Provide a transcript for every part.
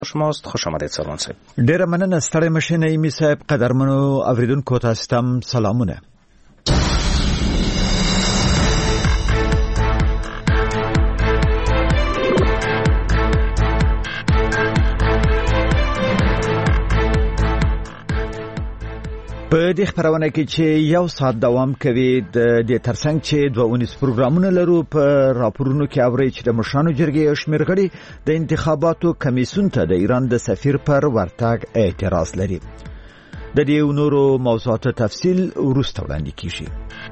شماست. خوش آمدید سلمان صاحب. ډیره مننه ستړی مشه نعیمي صاحب. قدرمنو اوریدونکو تاسو ته سلامونه. په دې خبرونه کې چې یو ساعت دوام کوي د ترڅنګ چې 2 پروګرامونه لرو په راپورونو کې اوري چې د مشرانو جرګې شمیر غړي د انتخاباتو کمیسیون ته د ایران د سفیر پر ورتګ اعتراض لري. د دې نورو موضوعاتو تفصیل وروسته وړاندې کیږي.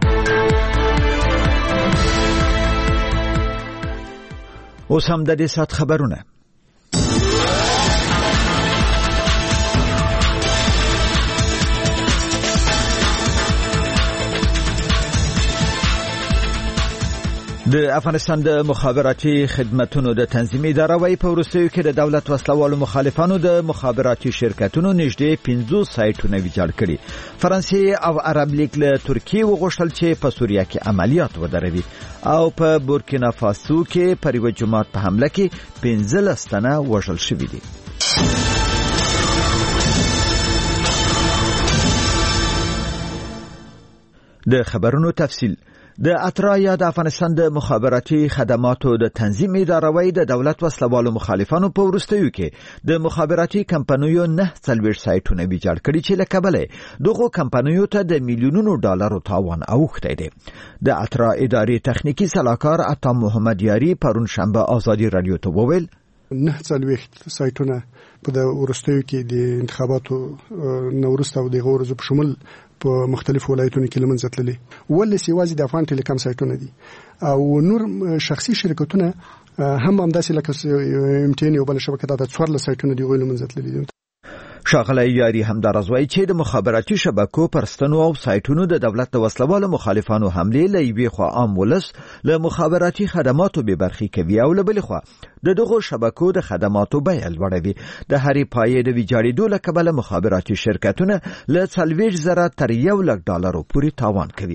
اوس هم د دې ساعت خبرونه. د افغانستان د مخابراتي خدماتو د تنظیم اداره وايي په وروستیو کې د دولت وسلوالو مخالفانو د مخابراتي شرکتونو نږدې 50 سایټونه ویجاړ کړي. فرانسې او عرب لیگ له ترکیه وغوښتل چې په سوریه کې عملیات ودروي او په بورکینا فاسو کې پر یو جماعت په حمله کې 15 تنه وژل شوي دي. د خبرونو تفصیل. د اترا یا د افغانستان د مخابراتي خدماتو د تنظیم اداره وايي د دولت وسلوالو مخالفانو په وروستیو کې د مخابراتي کمپنیو 9 سایټونه ویجاړ کړي چې له کبله دغه کمپنیو ته د میلیونونو ډالرو تاوان اوښتی دی. د اترا اداري تخنیکی صلاحکار عطا محمد یاری پرون شنبه آزادی رادیو ته وویل 9 سایټونه په د وروستیو کې د انتخاباتو نورسته او د غورزو په شمول په مختلفو ولایتونو کې لمنځه تللي. ولې سیوازي د افغان ټیلیکام سایټونه دي او نور شخصي شرکتونه هم همداسې لکه MTN یو بل شبکه د 14 سایټونه دی غوښنه لمنځه تللي دي. شاغله یاری هم درازوي چې د مخابراتي شبکو پرستنو او سایټونو د دولت د وسلوالو مخالفانو حمله لوي خو عام ولس له مخابراتي خدماتو به برخي کوي او له بل خو د دغه شبکو د خدماتو بیه لوړوي. د هرې پایې د ویجاړېدو له کبله مخابراتي شرکتونه له 40,000 تر 1,00,000 ډالرو پورې تاوان کوي.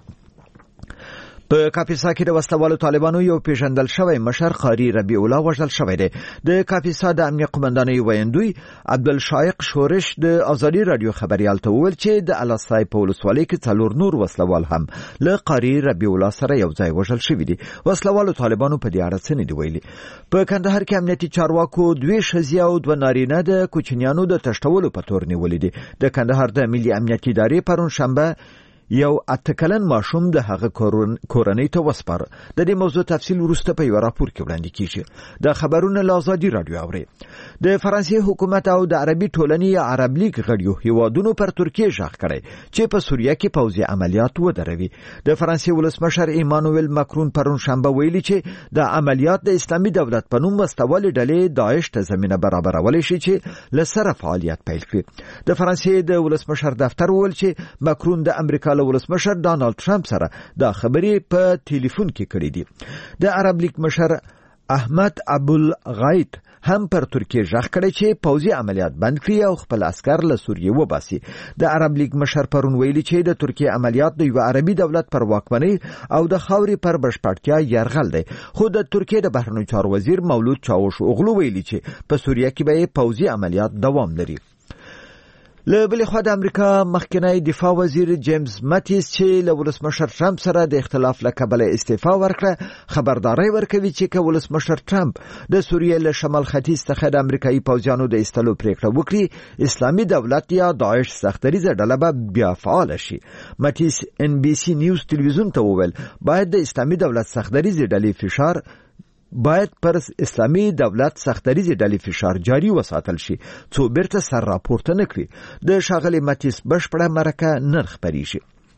په کاپیسا کې د وسلوالو طالبانو یو پیژندل شوی مشر قاری ربیع الله وژل شوی دی. د کاپیسا د امنیت قومندانۍ ویاندوی عبدالشایق شورش د آزادی رادیو خبريال ته وویل چې د الاسای په ولسوالۍ کې 4 نور وسلوال هم له قاری ربیع الله سره یو ځای وژل شوی دي. وسلوالو طالبانو په دې اړه څه نه دی ویلي. په کندهار کې امنیتي چارواکو 2 ښځې او 2 نارینه د کوچنیانو د تشتولو په تور نیولې دي. د کندهار د ملي امنیت ادارې پرون شنبه یو اتکلن ماشوم د هغه کورنۍ ته وسپار. د دې موضوع تفصیل وروسته په یو راپور کې وړاندې کیږي. د خبرونو لازادي رادیو اوري. د فرانسې حکومت او د عربي ټولنې عرب لیگ غړیو هیوادونو پر ترکیه ژغ کړي چې په سوریه کې پوځي عملیات ودروي. د فرانسې ولسمشر ایمانوئل ماکرون پرون شنبه ویلي چې د عملیات د اسلامي دولت په نوم مستول ډلې داعش ته زمينه برابرول شي چې لسره فعالیت پیل کړي. د فرانسې د ولسمشر دفتر ویل چې ماکرون د امریکا ولسمشر ډانالد ټرمپ سره دا خبرې په ټلیفون کې کړې دي. د عرب لیگ مشر احمد ابوالغایت هم پر ترکیه ژغ کړی چې پوځي عملیات بند کړي او خپل عسكر له سوریه وباسي. د عرب لیگ مشر پرون ویلي چې د ترکیه عملیات د یو عربي دولت پر واکمنۍ او د خاوري پر بشپړتیا يرغل دی. خو د ترکیه د بهرنیو چارو وزیر مولود چاوش اوغلو ویلي چې په سوریه کې به پوځي عملیات دوام لري. له بل خوا د امریکا مخکنی دفاع وزیر جیمز ماتیس چې له ولسمشر ټرمپ سره د اختلاف له کبله استعفا ورکړه خبرداري ورکوي چې که ولسمشر ټرمپ د سوریه له شمال ختیځ څخه د امریکایي پوځیانو د ایستلو پریکړه وکړي اسلامي دولت یا داعش سختریزه ډله به بیا فعال شي. ماتیس NBC نیوز تلویزیون ته وویل باید د اسلامي دولت سختریزه ډلې فشار باید پر اسلامي دولت سختریزه ډلې فشار جاری وساتل شي څو بیرته سر راپورته نکړي. د شاغلي ماتیس بشپړه مرکه نرخ پریږي.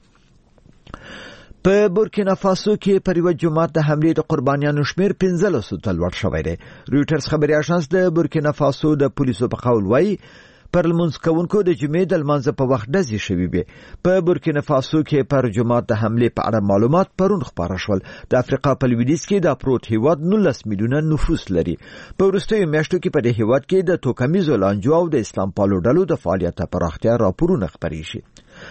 په بورکینا فاسو کې پر یو جماعت د حمله د قربانیانو شمیر 15 ته لوړ شوی دی. رويټرز خبري اژانس د بورکینا فاسو د پولیسو په قول وایي پر لمونځ کوونکو د جمعې د لمانځه په وخت ډزې شوې وې. په بورکینا فاسو کې پر جماعت د حمله په اړه معلومات پرون خبره شول. د افریقا په لویدیځ کې د پروت هیواد 19 میلیونه نفوس لري. په وروستیو میاشتو کې په دې هیواد کې د توکمیزو لانجو او د اسلام پالو ډلو د فعالیت پراختیا راپورونه خبري شي.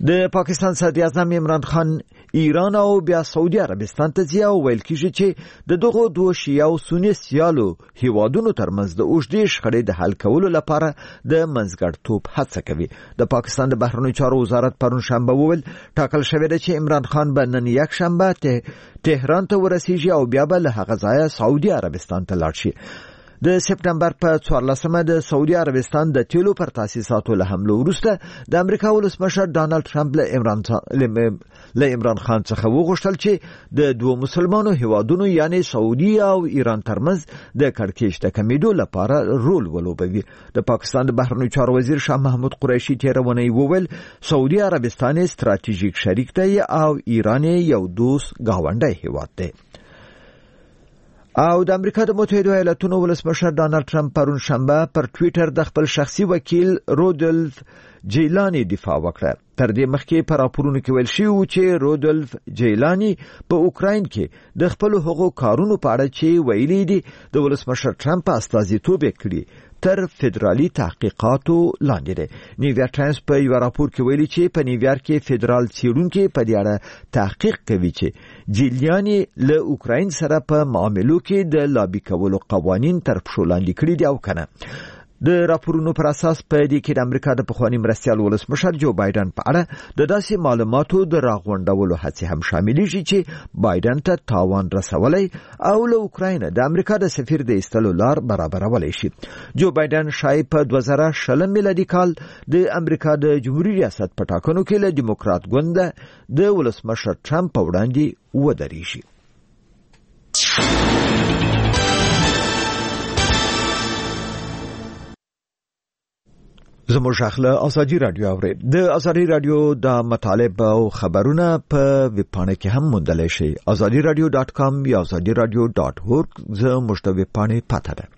د پاکستان صدر اعظم عمران خان ایران او بیا سعودي عربستان ته ځي او ویل کیږي چې د دغو دوه شیعه او سني سیالو هیوادونو ترمنځ د اوږدې شخړې د حل کولو لپاره د منځګړیتوب هڅه کوي. د پاکستان د بهرنیو چارو وزارت پرون شنبه وویل ټاکل شوی دی چې عمران خان به نن یک شنبه تهران ته ورسیږي او بیا به له هغه ځایه سعودي عربستان ته لاړ شي. د سپټمبر په 14مه د سعودي عربستان د تیلو پر تاسیساتو له حمله وروسته د امریکا ولسمشر ډانلډ ټرمپ له عمران خان څخه وغوښتل چې د دوه مسلمانو هیوادونو یعنی سعودي او ایران ترمنځ د کړکېچ د کمیدو لپاره رول ولوبوي. د پاکستان د بهرنیو چارو وزیر شاه محمود قریشي تیرونی وویل سعودي عربستان ستراتیژیک شریک دی او ایران یو دوست گاونډی هیواد دی. او د امریکا د متحده ایالاتونو ولسمشر ډانلډ ټرمپ پرون شنبه پر ټویټر د خپل شخصي وکیل رودولف جیلانی دفاع وکړه. تر دې مخکې پر راپورونو کې ویل شوی و چې رودولف جیلانی په اوکراین کې د خپل هغو کارونو په اړه چې ویلي دي د ولسمشر ټرمپ استازیتوب کړی تر فدرالي تحقیقاتو لاندې دی. نیویارک ټایمز په یو راپور کې ویلي چې په نیویارک کې فدرال څېړونکي په دې اړه تحقیق کوي چې جیلانی له اوکراین سره په معاملو کې د لابي کولو قوانین تر پښو لاندې کړي دي او کنه. د راپورونو پر اساس په دې کې د امریکا د پخوانی مرستیال ولسمشر جو بایدن په اړه د داسې معلوماتو د راغونډولو هڅې هم شاملېږي چې بایدن ته تاوان رسولی او له اوکراین د امریکا د سفیر د ایستلو لار برابرولی شي. جو بایدن شاید په 2020 میلادي کال د امریکا د جمهوریت ریاست په ټاکنو کې له دیموکرات ګوند د ولسمشر ټرمپ په وړاندې ودرېږي. زموږ اخله ازادي رادیو اوري د ازادي رادیو د مطالب او خبرونه په ویب پاڼه کې هم موندلی شئ. azadiradio.com یا azadiradio.org زموږ د ویب پاڼې پته ده.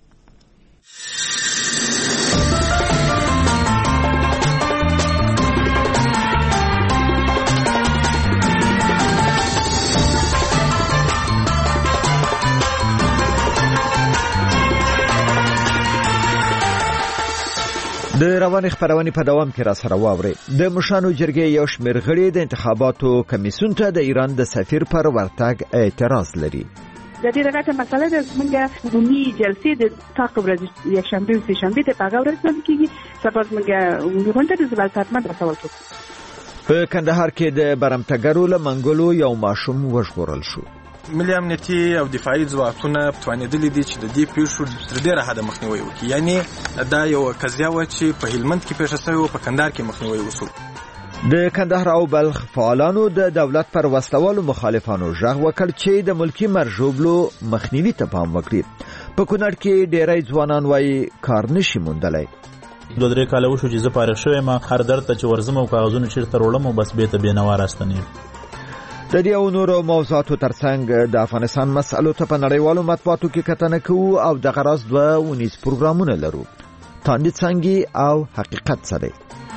د رواني خبرونه په دوام کې را سره واوري. د مشانو جرګې یو شمېر غړي د انتخاباتو کمیسیون ته د ایران د سفیر پر ورتګ اعتراض لري. د دې رغته مسله د موږ عمومي جلسې د تاق ورځ یک شنبه او سه شنبه ته په غوړ رسول کیږي. سبا موږ غونډه د زبال ساتمه رسول شو. په کندهار کې د برمتګرو له منګولو یو ماشوم وژغورل شو. ملي امنیتي او دفاعي ځواکونه توانېدلي دي چې د دې پیښو تر ډېره حده مخنیوي وکړي. یعنی دا یو قضیه و چې په هلمند کې پیښه شوې او په کندهار کې مخنیوي وشو. د کندهار او بلخ فعالانو د دولت پر وسلوالو مخالفانو ژغ وکړ چې د ملکی مرجوبلو مخنیوي ته پام وکړي. په کونړ کې ډېری ځوانان وايي کار نشي موندلی. 2-3 کاله وشو چې زه فارغ شوم، هر درته چې ورزم او کاغذونه چیرته وړم او بس به ته بینوا راستنی. د دې او نورو موضوعاتو ترڅنګ د افغانستان مسألو ته په نړیوالو مطبوعاتو کې کتنه کوو او د غرض 2 پروګرامونه لرو. تاندې څنګه او حقیقت سره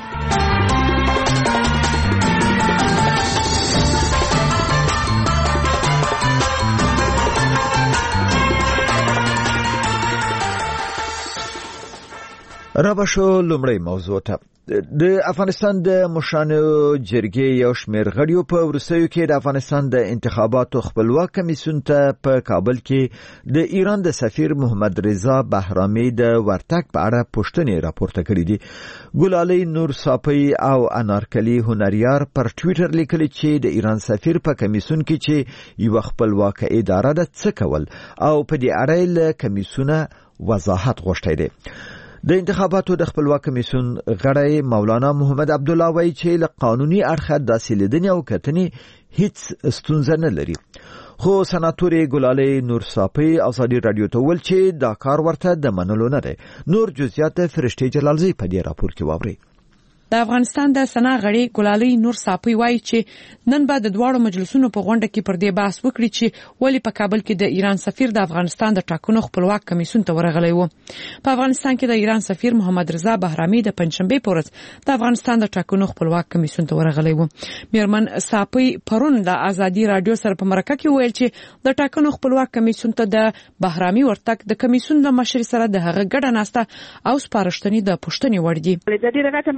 رابشو لومړی موضوع ته. د افغانستان د مشانو جرګې یو شمېر غړیو په وروستیو کې د افغانستان د انتخاباتو خپلواک کمیسیون ته په کابل کې د ایران د سفیر محمد رضا بهرامي د ورتګ په اړه پوښتنې راپورته کړې دي. ګلالۍ نور صافی او انارکلی هنریار پر ټویټر لیکلي چې د ایران سفیر په کمیسیون کې چې یو خپلواک اداره ده څه کول او په دې اړه له کمیسیونه وضاحت غوښتي دي. د انتخاباتو د خپلواک کمیسیون غړی مولانا محمد عبدالله وایي چې له قانوني اړخه داسې لیدنې او کتنې هیڅ ستونزه نه لري. خو سناتوري ګلالۍ نور صافی ازادي رادیو ته ویل چې دا کار ورته د منلو نه دی. نور جزئیات فرشتي جلالزی په دې راپور کې واوري. د افغانستان د سنا غړي ګلالۍ نور صافی وایي چې نن به د دواړو مجلسونو په غونډه کې پر دې بحث وکړي چې ولی په کابل کې د ایران سفیر د افغانستان د ټاکنو خپلواک کمیسیون ته ورغلی و. په افغانستان کې د ایران سفیر محمد رضا بهرامي د پنځشنبه په ورځ د افغانستان د ټاکنو خپلواک کمیسیون ته ورغلی و. میرمن صافی پرون د ازادي رادیو سره په مرکه کې ویل چې د ټاکنو خپلواک کمیسیون ته د بهرامي ورتګ د کمیسیون د مشر سره د هغه ګډه ناسته او سپارښتنې د پوښتنې وړ دي. د دې رغته مسله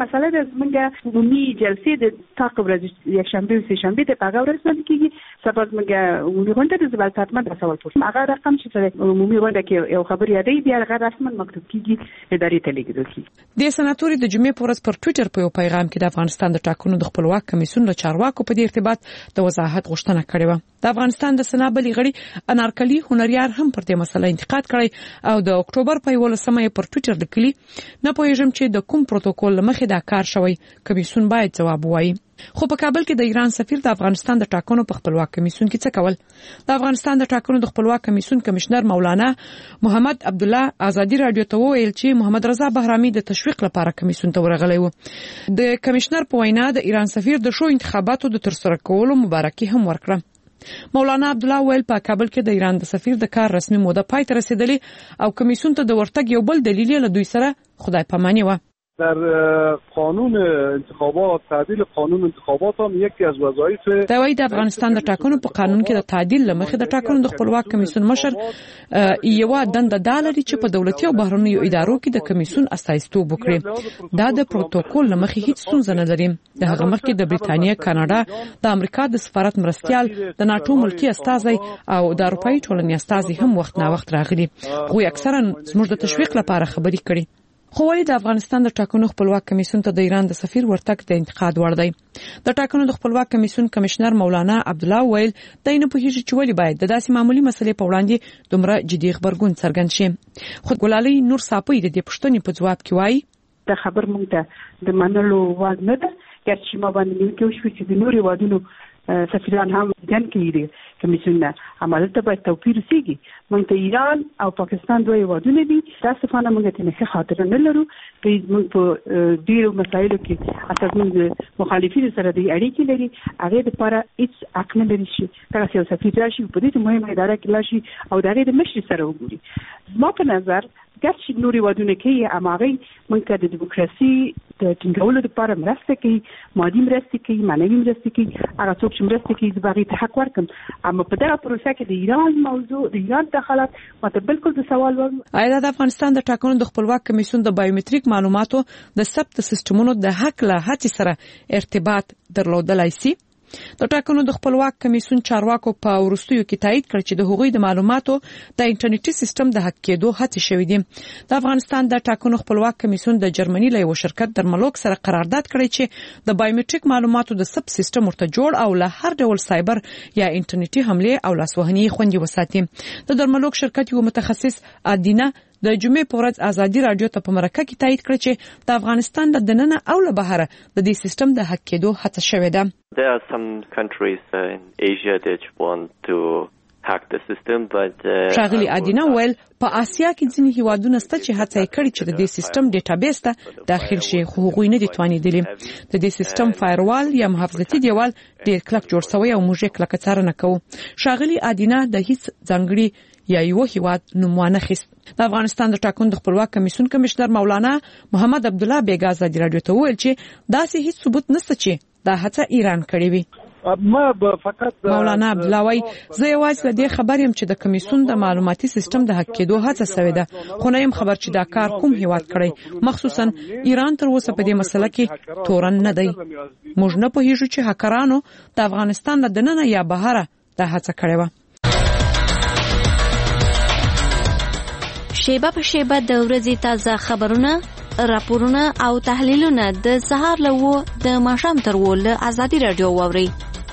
زمونږ عمومي جلسې د تعقیب ورځ یکشنبه او سهشنبه ته په هغه ورځ باندې کیږي سبا زمونږ عمومي غونډه د زبال ساتمه د سوال پوښتنه هغه رقم چې عمومي غونډه کې یو خبر یادې بیا هغه رسمن مکتوب کیږي ادارې ته لیږل کیږي. د سناتوري د جمعې په ورځ پر ټوئیټر په یو پیغام کې د افغانستان د ټاکنو د خپلواک کمیسیون له چارواکو په دې ارتباط د وضاحت غوښتنه کړې و. د افغانستان د سنا بلې غړي انارکلی هنریار هم پر دې مسله انتقاد کړی او د اکتوبر په 11مه پر ټوئیټر لیکلی نه پوهیږم چې د کوم پروتوکول مخې دا کار شوی کمیسیون باید جواب ووایي. خو په کابل کې د ایران سفیر د افغانستان د ټاکنو په خپلواک کمیسیون کې څه کول؟ د افغانستان د ټاکنو د خپلواک کمیسیون کمشنر مولانا محمد عبدالله ازادي رادیو ته وویل چې محمد رضا بهرامي د تشویق لپاره کمیسیون ته ورغلی و. د کمشنر په وینا د ایران سفیر د شو انتخاباتو د ترسره کولو مبارکي هم ورکړه. مولانا عبدالله ویل په کابل کې د ایران د سفیر د کار رسمي موده پای ته رسیدلې او کمیسیون ته د ورتګ یو بل دلیل له دوی سره خدای پامانی و. در قانون انتخابات تعدیل قانون انتخابات هم یکی از وظایف د افغانستان د ټاکنو په قانون کې د تعدیل لمخې د ټاکنو د خپلواک کمیسیون مشر یو دنده دالري چې په دولتي او بهرنیو ادارو کې د کمیسیون استازیتوب وکړي. دا د پروتوکول لمخې هیڅ ستونزه نه لري. د هغه مخکې د بریتانیا، کاناډا، د امریکا د سفارت مرستيال، د ناتو ملکی استازي او د اروپאי ټولنې استازي هم وخت نا وخت راغلي. خو اکثرا زموږ د تشویق لپاره خبري کړي. خو ولې د افغانستان د ټاکنو خپلواک کمیسیون ته د ایران د سفیر ورتګ د انتقاد وړ دی؟ د ټاکنو د خپلواک کمیسیون کمشنر مولانا عبدالله ویل د نه په هیڅ چې ولې باید د داسې معمولی مسلې په وړاندې دومره جدي خبرګون څرګند شي. خو ګلالي نور صاپي د دې پوښتنې په جواب کې وایي د خبر مونږ ته د منلو وړ نه ده چې ما باندې کې وشو چې د نوري وادونو سفیران هم ځان کې کمیسیون عملیات ته باید توپیر وسیږي. مونږ ته ایران او پاکستان دوی وادونه دي تاسفانه مونږ ته نه خاطر نه لرو چې مونږ په ډیرو مسایلو کې اساس مونږ مخالفین سره د اړیکې لري هغه لپاره هیڅ حق نه لري چې تاسو یو سفیر راشي په دې مهمه اداره کې لاشي او دغه د مشر سره وګوري. زما په نظر ګرچې نوري وادونه کې اماغي مونږ ته د دیموکراسي د ټینګولو لپاره مرسته کوي، مادي مرسته کوي، معنوي مرسته کوي. هغه څوک چې مرسته کوي د باغی ته حق ورکم. اما په دغه پروسه کې د ایران موضوع د ایران دخالت ماته بالکل د سوال ور. آیا د افغانستان د ټاکنو د خپلواک کمیسیون د بایومټریک معلوماتو د ثبت سیستمونو د حق له هڅې سره ارتباط درلودلای شي؟ د ټاکنو د خپلواک کمیسیون چارواکو په ورستیو کې تایید کړ چې د هغوی د معلوماتو د انټرنیټي سیستم د حق کېدو هڅې شوې دي. د افغانستان د ټاکنو خپلواک کمیسیون د جرمني له یو شرکت درملوک سره قرارداد کړی چې د بایومټریک معلوماتو د ثبت سیستم ورته جوړ او له هر ډول سایبر یا انټرنیټي حمله او لاسوهنې خوندي وساتي. د درملوک شرکت یو متخصص ادینه د جمعې په ورځ ازادي رادیو ته په مرکه کې تایید کړ چې د افغانستان د دننه او له بهره د دې سیستم د حق کېدو هڅه شوې ده. There are some countries in Asia that want to hack the system but شاغلی ادینه ویل په آسیا کې ځینې هیوادونه سته چې هڅه یې کړې چې د دې سیستم ډیټابیس ته داخل شي خو هغوی نه دي توانیدلي. د دې سیستم فایروال یا محافظتي دیوال ډیر کلک جوړ شوی او موږ یې کلک څارنه کوو. شاغلی ادینه د هیڅ ځانګړي یا یو هیواد نومونه خست. د افغانستان د ټاکنو د خپلواک کمیسیون کمشنر مولانا محمد عبدالله بیګا ازادي رادیو ته ویل چې داسې هیڅ ثبوت نشته چې دا هڅه ایران کړې وي. مولانا عبدالله وای زه یوازې د دې خبر یم چې د کمیسیون د معلوماتي سیستم د حق کېدو هڅه شوې ده خو نه یم خبر چې دا کار کوم هیواد کړی مخصوصا ایران تر اوسه په دې مسله کې تورن نه دی. موږ نه پوهیږو چې هکرانو د افغانستان د دننه یا بهره دا هڅه کړې و. شیبه په شیبه د ورځې تازه خبرونه، راپورونه او تحلیلونه د سهار له د ماښام تر له ازادي رادیو واوري.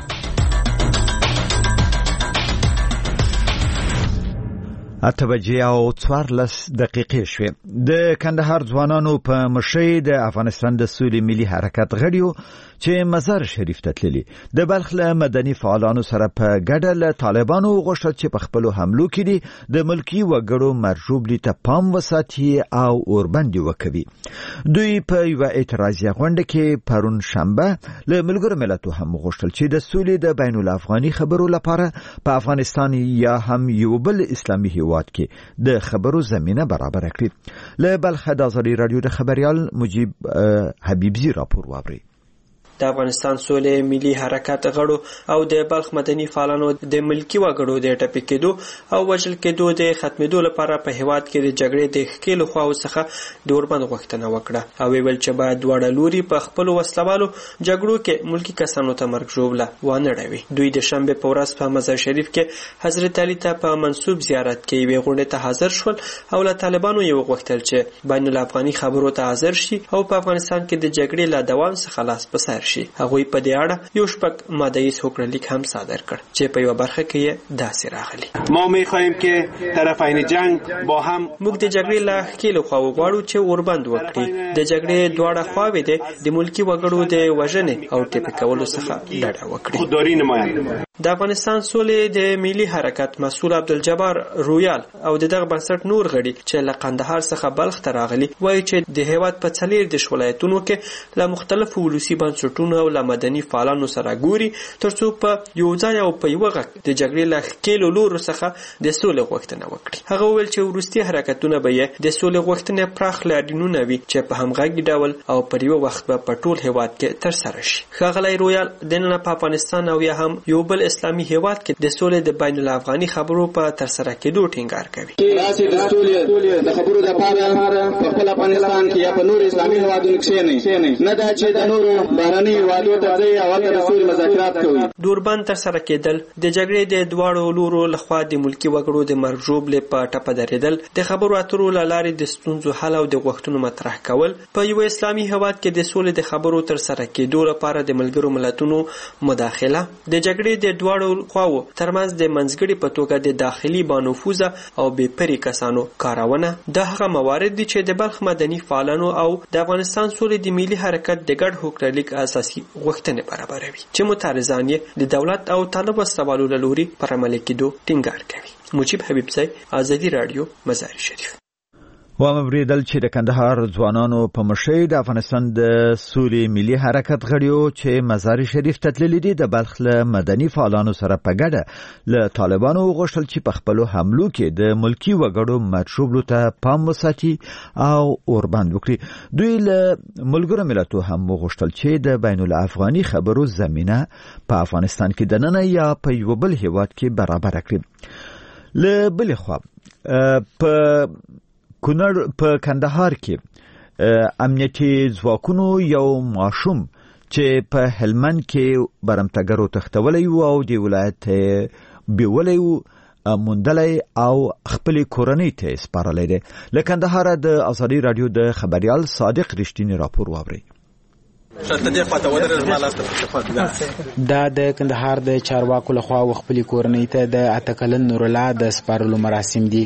اته بجې او 14 دقیقې شوې. د کندهار ځوانانو په مشرۍ د افغانستان د سولې ملي حرکت غړیو چې مزار شریف ته تللي د بلخ له مدني فعالانو سره په ګډه له طالبانو غوښتل چې په خپل حملو کې د ملکی وګړو مرجوبلی ته پام وساتي او اوربندي وکوي. دوی په یو اعتراضي غونډه کې پرون شنبه له ملګرو ملتونو هم غوښتل چې د سولې د بین الافغاني خبرو لپاره په افغانستان یا هم یو بل اسلامي هیواد کې د خبرو زمينه برابر کړي. له بلخ د ازادي رادیو د خبريال مجيب حبيبزي راپور واوري. د افغانستان سولې ملي حرکت غړو او د بلخ مدني فعالانو د ملکی وګړو د ټپي کېدو او وژل کېدو د ختمېدو لپاره په هیواد کې د جګړې د ښکېلو خواو څخه د اوربند غوښتنه وکړه او ویل چې باید دواړه لوري په خپلو وسلوالو جګړو کې ملکی کسانو ته مرګ ژوبله وانړوي. دوی د شنبې په ورځ په مزار شریف کې حضرت علي ته په منسوب زیارت کې یوې غونډې ته حاضر شول او له طالبانو یې وغوښتل چې بین الافغاني خبرو ته حاضر شي او په افغانستان کې د جګړې له دوام څخه لاس په سر شي. هغوی په دې اړه یو شپږ ماده‌ییز هوکړلیک هم صادر کړ چې په یوه برخه کې یې داسې راغلي: ما می‌خواهیم که طرفین جنگ با هم موږ د جګړې له ښکېلو خواو غواړو چې اوربند وکړي. د جګړې دواړه خواوې د ملکي وګړو د وژنې او ټپي کولو څخه ډډه وکړي. خودداری نمایند. د افغانستان سولې د ملي حرکت مسؤل عبدالجبار رویال او دغه بنسټ نور غړي چې له قندهار څخه بلخ ته راغلي وایي چې د هیواد په 14 ولایتونو کې له مختلفو ولسي بنسټونو او له مدني فعالانو سره ګوري ترڅو په یو ځای او په یو غږ د جګړې له ښکېلو لورو څخه د سولې غوښتنه وکړي. هغه وویل چې وروستي حرکتونه به یې د سولې غوښتنې پراخ لاریونونه وي چې په همغږي ډول او پر یو وخت به په ټول هیواد کې ترسره شي. ښاغلی رویال د نن په افغانستان او یا هم یو بل اسلامي هیواد کې د سولې د بین الافغاني خبرو په ترسره کېدو ټینګار کوي. راسي د سولې د خبرو لپاره په خپل افغانستان کې یا په نور اسلامي هیوادونو کې نه دا چې د نور بهرني هیوادونو ته ځي او د سولې مذاکرات کوي. دوربند ترسره کېدل، د جګړې د دواړو لورو لخوا د ملکي وګړو د مرګ ژوبلې په ټپه درېدل، د خبرو اترو له لارې د ستونزو حل او د غوښتنو مطرح کول، په یو اسلامي هیواد کې د سولې د خبرو ترسره کېدو لپاره د ملګرو ملتونو مداخله، د جګړې د دواړو خواو ترمنځ د منځګړي په توګه د داخلي بانفوذه او بې پرې کسانو کارونه، دا هغه موارد دي چې د بلخ مدني فعالانو او د افغانستان سولې د ملي حرکت د ګډ هوکړلیک اساسي غوښتنې برابروي چې معترضان یې د دولت او طالب وسوالو له لوري پر عملي کېدو ټینګار کوي. مجيب حبیبزی، آزادي رادیو، مزار شریف. وامبریدل چې د کندهار ځوانانو په مشرۍ د افغانستان د سولې ملي حرکت غړیو چې مزار شریف ته تللي دي د بلخ له مدني فعالانو سره په ګډه له طالبانو وغوښتل چې په خپلو حملو کې د ملکي وګړو مطلوبو ته پام وساتي او اوربند وکړي. دوی له ملګرو ملتونو هم وغوښتل چې د بین الافغاني خبرو زمينه په افغانستان کې د نن یا په یو بل هیواد کې برابر کړي. له بل خوا په کندهار کې امنیتي ځواکونو یو ماشوم چې په هلمند کې برمتګرو تختولی او د ولایت بیولی موندلی او خپل کورنۍ ته سپارلی دی. له کندهار د آزادي رادیو د خبريال صادق رښتینی راپور واوري. دا د کندهار د چارواکو لخوا خپل کورنۍ ته د اتکلن نور الله د سپارلو مراسم دي.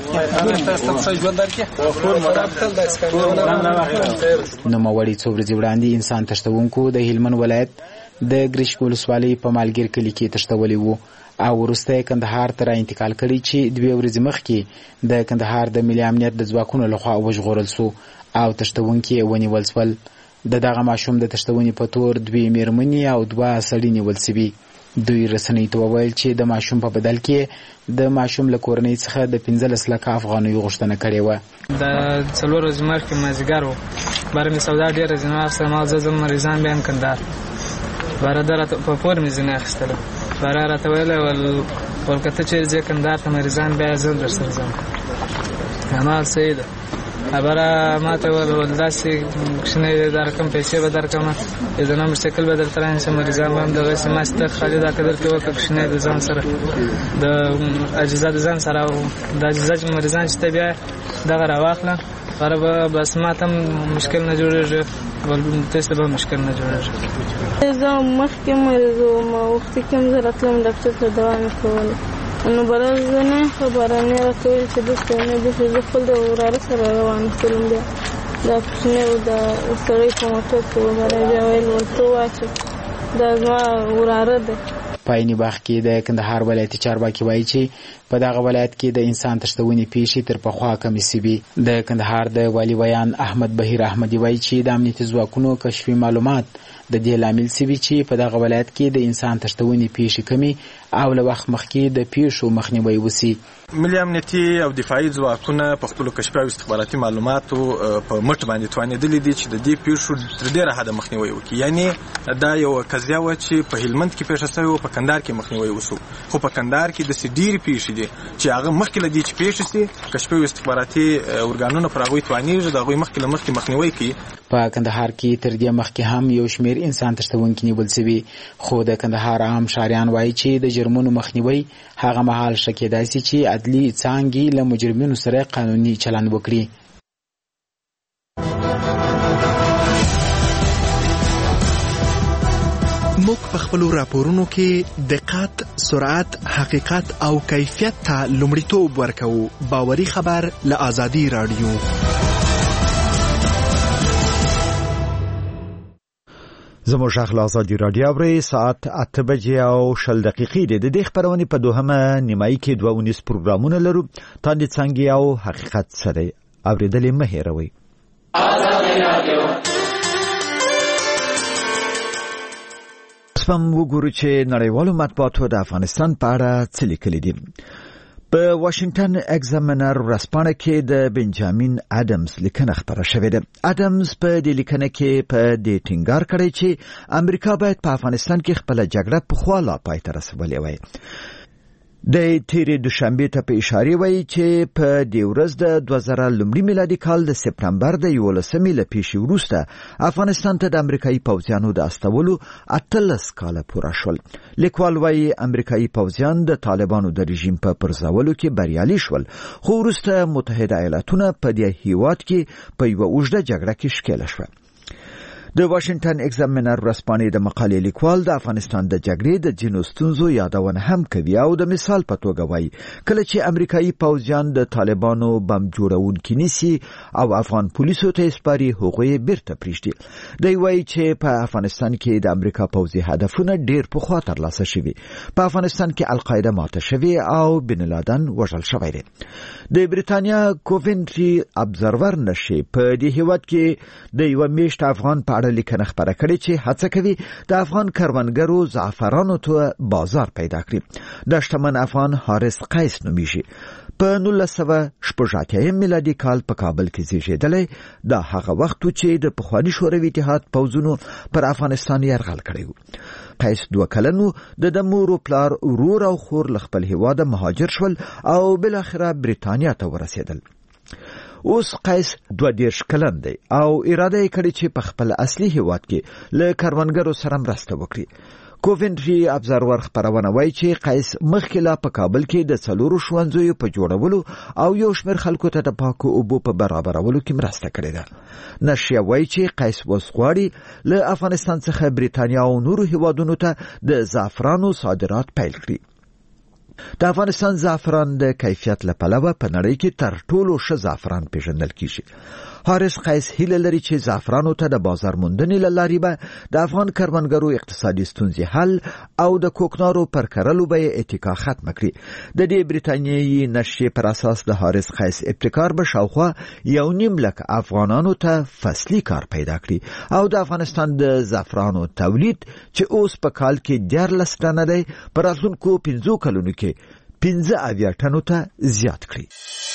نو موړی څو ورځې وړاندې انسان تشتونکو د هلمند ولایت د ګریشک ولسوالۍ په مالګیر کلی کې تشتولي وو او وروسته کندهار ته انتقال کړي چې 2 ورځې مخکې د کندهار د ملي امنیت د ځواکونو لخوا وژغورل سو او تشتونکي ونیول شول. دغه ماشوم د تشتونې په تور 2 میرمنې او 2 سړي نیول شوي. دوی رسنۍ ته وویل چې د ماشوم په بدل کې د ماشوم له کورنۍ څخه د 15 لک افغانیو غوښتنه کړې وه. د 4 ورځې مخکې مازدیګر و، باره مې سودا ډېره ځینې واخیستله، ما زه ځم مریضان بیا کندهار، باره ده راته په پور مې ځینې اخیستله، باره راته ویلی ول که ته چېرې ځې کندهار ته مریضان بیا زه درسره ځم، هماغه صحیح ده. خبره ما ته وویل داسې کښېنئ درکړم، پیسې به درکړم، د نمبر شکل به درته رانیسم، مریضان به هم دغسې ما چې ته خالي دا که درکړې وکړه کښېنئ د ځان سره د اجزا د ځان سره د اجزا چې مریضان چې ته بیا دغه راواخله، هغه به بس ما ته هم مشکل نه جوړېږي، تاسو ته به مشکل نه جوړېږي. زه مخکې مریض وم، وختي کې هم زه راتلم ډاکټر ته دوا مې کوله، نو بله زه نه خبرانې راته ویل چې دلته نه دلته زه خپل د وراره سره روانه شولم. بیا دا کوچنی و د سړی په موټر کې و، بیا ویل ورته ووایه چې دا زما وراره ده. په عین وخت کې د کندهار ولایتي چارواکي وایي چې په دغه ولایت کې د انسان تښتونې پیښې تر پخوا کمې شوي. د کندهار د والي ویان احمد بهیر احمدي وایي چې د امنیتي ځواکونو کشفي معلومات د دې لامل شوي چې په دغه ولایت کې د انسان تښتونې پیښې کمې او له وخت مخکې د پیښو مخنیوي وسی. ملي امنیتي او دفاعي ځواکونه په خپلو کشفي او استخباراتي معلوماتو په مټ باندې توانېدلي دي چې د دې پیښو تر ډېره حده مخنیوي وکړي. یعنې دا یو قضیه وه چې په هلمند کې پیښه شوې وه، په کندهار کې مخنیوي وسو، خو په کندهار کې داسې ډېرې پیښې دي چې هغه مخکې له دې چې پیښې سي کشفي او استخباراتي ارګانونه پر هغوی توانېږي د هغوی مخکې له مخکې مخنیوي کوي. په کندهار کې تر دې مخکې هم یو شمېر انسان تښتونکي نیول شوي، خو د کندهار عام ښاریان وایي چې د جرمونو مخنیوي هغه مهال ښه کېدای شي چې عدلي څانګې له مجرمینو سره قانوني چلند وکړي. موږ په خپلو راپورونو کې دقت، سرعت، حقیقت او کیفیت ته لومړیتوب ورکوو. باوري خبر له آزادي رادیو. زموږ اخلاق آزادي رادیو اوري ساعت 8 بجې او 20 دقیقې د دې خبرونه په دوهمه نیمایي کې 2 پروګرامونه لرو. تاندې څنګه او حقیقت سره اوریدلې مه هېروئ. آزادي رادیو سپم وګورو چې نړیوالو مطبوعاتو د افغانستان په اړه څه لیکلي دي. په واشنگټن اگزامینر ورځپاڼه کې د بنجامین اډمز لیکنه خبره شوې ده. اډمز په دې لیکنه کې په دې ټینګار کړی چې امریکا باید په افغانستان کې خپل جګړه په خوا لا پای ته رسولې وای. د تیرې دوشنبه ته په اشاره وایي چې په دې ورځ د 2000 میلادي کال د سپتمبر د 11 له پیښې وروسته افغانستان ته د امریکایي پوځیانو د استولو 18 کاله پوره شول. لیکوال وایي امریکایي پوځیان د طالبانو د رژیم په پرځولو کې بریالي شول، خو وروسته متحده ایالاتونه په دې هیواد کې په یوه اوږده جګړه کې ښکېله شوه. د واشنگټن اگزامینر ورځپاڼې د مقالې لیکوال د افغانستان د جګړې د ځینو ستونزو یادونه هم کوي او د مثال په توګه وایي کله چې امریکایي پوځیان د طالبانو بم جوړونکي نیسي او افغان پولیسو ته سپاري هغوی بیرته پریږدي. دوی وایي چې په افغانستان کې د امریکا پوځي هدفونه ډېر پخوا ترلاسه شوي. په افغانستان کې القاعده ماته شوې او بن لادن وژل شوی دی. د بریتانیا کوونټري ابزرور نشي په دې هیواد کې د یو میشت افغان په اړه لیکنه خبره کړې چې هڅه کوي د افغان کروندګرو زعفرانو ته بازار پیدا کړي. د شتمن افغان حارث قیس نومیږي. په 1986 میلادي کال په کابل کې زیږیدلی. دا هغه وخت چې د پخواني شوروي اتحاد پوځونو پر افغانستان یرغل کړی و. قیس 2 کلنو د مور او پلار ورور او خور له خپل هیواده مهاجر شول او بلاخره بریتانیا ته ورسېدل. اوس قیس 22 کلن دی او اراده یې کړې چې په خپل اصلي هیواد کې له کروندګرو سره مرسته وکړي. کوونټري ابزرور خبرونه وایي چې قیس مخکې لا په کابل کې د 4 ښوونځیو په جوړولو او یو شمېر خلکو ته د پاکو اوبو په برابرولو کې مرسته کړې ده. نشریه وایي چې قیس اوس غواړي له افغانستان څخه بریتانیا او نورو هیوادونو ته د زعفرانو صادرات پیل کړي. د افغانستان زعفران د کیفیت له پلوه په نړۍ کې تر ټولو ښه زعفران پیژندل کیږي. حارث قیس هیله لري چې زعفرانو ته د بازار موندنې له لارې به د افغان کروندګرو اقتصادي ستونزې حل او د کوکنارو پر کرلو به اتکا ختم کړي. د دې بریتانیایي نشریې پر اساس د حارث قیس ابتکار به شاوخوا 1.5 لک افغانانو ته فصلي کار پیدا کړي او د افغانستان د زعفرانو تولید چې اوس په کال کې 14 ټنه دی پر راتلونکو 15 کلونو کې 15 ټنو ته زیات کړي.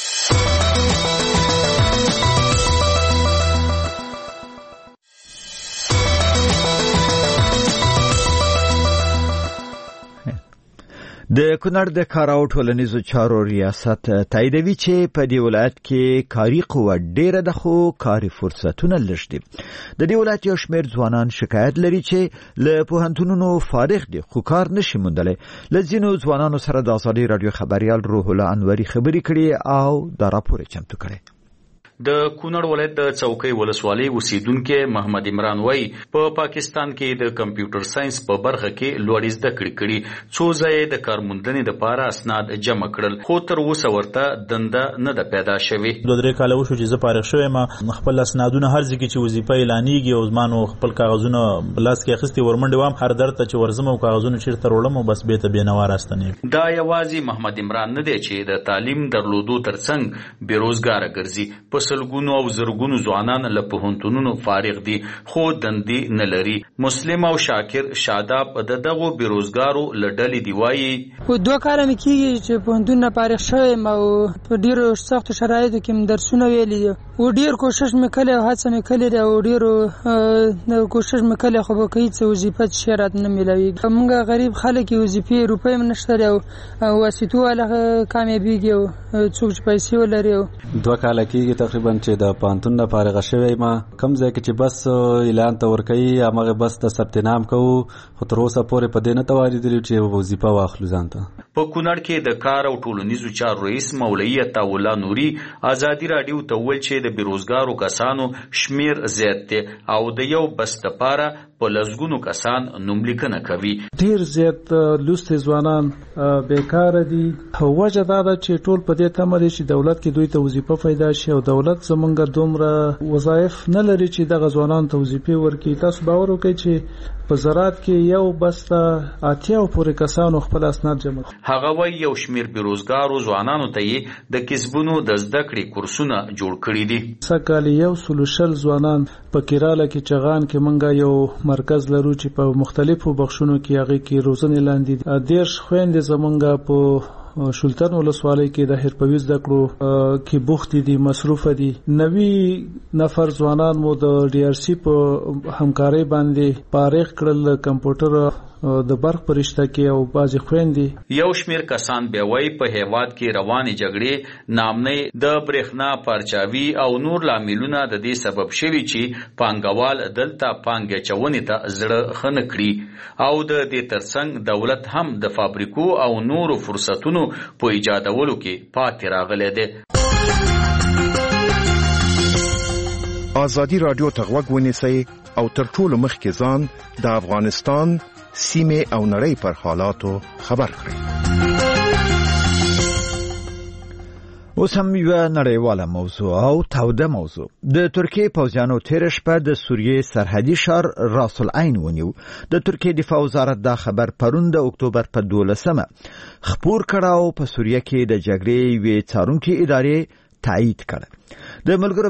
د کونړ د کار او ټولنیزو چارو ریاست تاییدوي چې په دې ولایت کې کاري قوه ډېره ده خو کاري فرصتونه لږ دي. د دې ولایت یو شمېر ځوانان شکایت لري چې له پوهنتونونو فارغ دي خو کار نشي موندلی. له ځینو ځوانانو سره د آزادي رادیو خبریال روح الله انوري خبرې کړي او دا راپور یې چمتو کړی. د کونړ ولایت د چوکۍ ولسوالۍ اوسیدونکو محمد عمران وایي په پاکستان کې د کمپیوټر ساينس په برخه کې لوړ زده کړې کړي. څو ځای د کارموندنې لپاره اسناد جمع کړل خو تر اوسه ورته دنده نه ده پیدا شوې. 2-3 کال وشو چې زه فارغ شوم، خپل اسنادونه هر ځای کې چې وظیفه اعلانېږي او زمانو خپل کاغذونه بلاس کې اخیستي ورمنډه وام هر درته چې ورزم او کاغذونه چیرته وړم او بس به ته بینوار استنې. دا یوازې محمد عمران نه دی چې د تعلیم درلودو ترڅنګ بیروزګار ګرځي. په په سلګونو او زرګونو ځوانان له پوهنتونونو فارغ دي خو دندې نه لري. مسلم او شاکر شاداب د دغو بیروزګارو له ډلې دی وایي په 2 کال مې کېږي چې پوهنتون نه فارغ شوم او په ډیرو سختو شرایطو کې مې درسونه ویلي دي او ډیر کوشش مې کړی او هڅه مې کړې ده او ډیرو کوشش مې کړی خو به هیڅ وظیفه چې رات نه ملويږي. موږ غریب خلک یو وظیفې روپۍ هم نشته او واسطو والا کامیابیږي او څوک چې پیسې ولري. 2 کال کېږي تقریبا چې د پوهنتون نه فارغ شوی ما کم ځای کې چې بس اعلان ته ورکوي هغه بس د ثبت نام کوو خو تر اوسه پورې په دې نه توانېدلي چې وظیفه واخلو ځان ته. په کونړ کې د کار او ټولنیزو چارو رئیس مولوي عطاالله نوري ازادي راډیو ته وویل چې د بیروزګارو کسانو شمیر زیات دی او د یو بس لپاره په لسګونو کسان نوملیکنه کوي. ډیر زیات لوستي ځوانان بیکاره دي. وجه دا ده چې ټول په دې تمه دي چې دولت کې دوی ته وظیفه پیدا شي او دولت زمونږ دومره وظایف نه لري چې دغه ځوانان ته وظیفې ورکړي. تاسو باور وکړئ چې په زراعت کې یو بس ته 80 پورې کسانو خپل اسناد جمع کړي. هغه وایي یو شمیر بیروزګارو ځوانانو ته یې د کسبونو د زده کړې کورسونه جوړ کړي دي. سکهال 100 ځوانان په کیراله کې چغان کې منګه یو مرکز لرو چې په مختلفو بخښونو کې هغه کې روزنه لاندې دي. 10 خويندې زمونږ په شلتن ولسوالۍ کې د حرفوي زده کړو کې بوخت دي مصروف دي. 90 نفر ځوانان مو د DRC په همکارۍ باندې فارغ کړل کمپیوټر د برق پرشته کې او بعضی خويندې. یو شمیر کسان به وای په هیواد کې روانې جګړې نامنې د برېښنا پارچاوي او نور لاملونه د دې سبب شوي چې پانګوال دلته پانګه چونې ته زړه خنه کړي او د دې ترڅنګ دولت هم د فابریکو او نورو فرصتونو په ایجادولو کې پاتې راغلی دی. آزادی رادیو ته غوږ ونیسئ او تر ټولو مخکې ځان د افغانستان سیمه او نړۍ پر حالاتو خبر کړئ. اوس هم یو نړیواله موضوع او تاوده موضوع. د ترکیه پوځیانو تیر شپه د سوریې سرحدي ښار راس العین ونیو. د ترکیه دفاع وزارت دا خبر پرون د اکتوبر په 12 خبر کړه او په سوریه کې د جګړې وی څارونکو ادارې تایید کړ. د ملګرو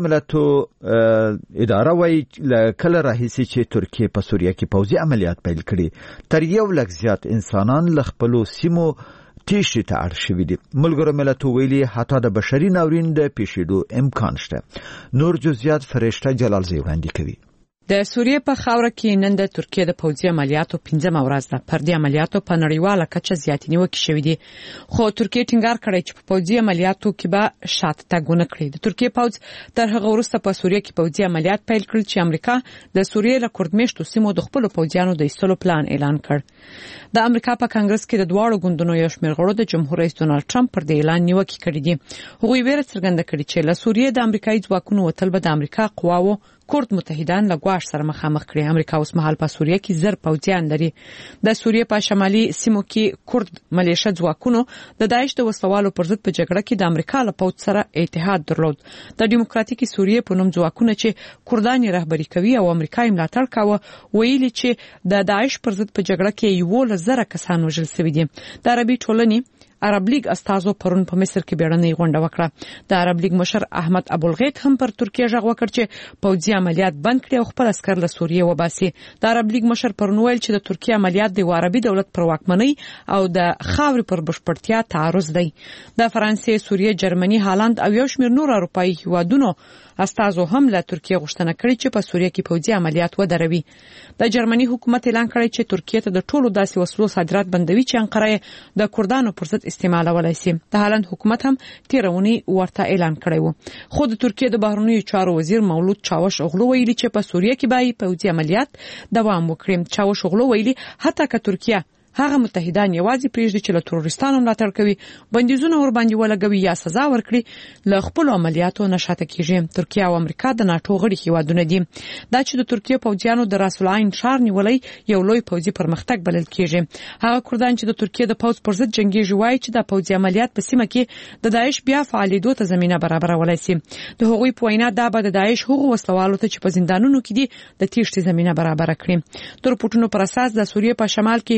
ملتونو اداره وايي کله راهیسي چې ترکیه په سوریه کې پوځي عملیات پیل کړي تر یو لک زیات انسانان له خپل سیمو تیښتې ته اړ شوي دي. ملګرو ملتونو ویلي حتی د بشري ناورین د پیښېدو امکان شته. نور جزئیات فرشته جلالزی وړاندې کوي. د سوریې په خاوره کې نن د ترکیه د پوځي عملیاتو 15 ورځ ده. پر دې عملیاتو په نړیواله کچه زیاتې نیوکې شوې دي خو ترکیه ټینګار کړی چې په پوځي عملیاتو کې به شاته تګ ونه کړي. د ترکیه پوځ تر هغه وروسته په سوریه کې پوځي عملیات پیل کړل چې امریکا د سوریې له کردمشتو سیمو د خپل پوځیانو د ایستلو پلان اعلان کړ. د امریکا په کانګرس کې د دواړو ګوندونو یو شمېر غړو د جمهور رئیس ډونالد ټرمپ پر دې اعلان نیوکې کړې دي. هغوی ویره څرګنده کړې چې له سوریې د امریکایي ځواکونو وتل به د امریکا قواوو کورد متحدان له ګواښ سره مخامخ کړي. امریکا اوس مهال په سوریه کې زر پوځیان لري. د سوریې په شمالي سیمو کې کورد ملیشه ځواکونو د داعش د وسلوالو پر ضد په جګړه کې د امریکا له پوځ سره اتحاد درلود. د دیموکراتیکي سوریې په نوم ځواکونه چې کردان رهبري کوي او امریکا یې ملاتړ کاوه ویلي چې د داعش پر ضد په جګړه کې 11,000 کسان وژل شوي دي. د عربي ټولنې عرب لیگ استازو پرون په مصر کې بیړنۍ غونډه وکړه. د عرب لیگ مشر احمد ابوالغیت هم پر ترکیه ژغ وکړ چې پوځي عملیات بند کړي او خپل عسكر له سوریې وباسي. د عرب لیگ مشر پرون ویل چې د ترکیه عملیات د عربي دولت پر واکمنۍ او د خاورې پر بشپړتیا تعرض دی. د فرانسې، سوریې، جرمني، هالند او یو شمېر نور اروپایي هیوادونو استازو هم له ترکیه غوښتنه کړې چې په سوریه کې پوځي عملیات ودروي. د جرمني حکومت اعلان کړی چې ترکیه ته د ټولو داسې وسلو صادرات بندوي چې انقره د کردانو پر ضد استعمالولای شي. د هالند حکومت هم تیرونی ورته اعلان کړی و. خو د ترکیه د بهرنیو چارو وزیر مولود چاوش اوغلو ویلي چې په سوریه کې به پوځي عملیات دوام وکړي. چاوش اوغلو ویلي حتی که ترکیه هغه متحدان یوازې پریږدي چې له تروریستانو ملاتړ کوي بندیزونه ور باندې ولګوي یا سزا ورکړي له خپل عملیاتو نشاته کیږي. ترکیه او امریکا د ناتو غړي هیوادونه دي. دا چې د ترکیه پوځیانو د راس العین ښار نیولې یو لوی پوځي پرمختګ بلل کیږي. هغه کردان چې د ترکیه د پوځ پر ضد جنگي وایي چې د پوځي عملیات په سیمه کې د داعش بیا فعالیدو ته زمينه برابرولای شي. د هغوی په وینا دا به د داعش هغو وسلوالو ته چې په زندانونو کې دي د تیښتې زمينه برابر کړي. د رپورټونو پر اساس د سوریې په شمال کې کورد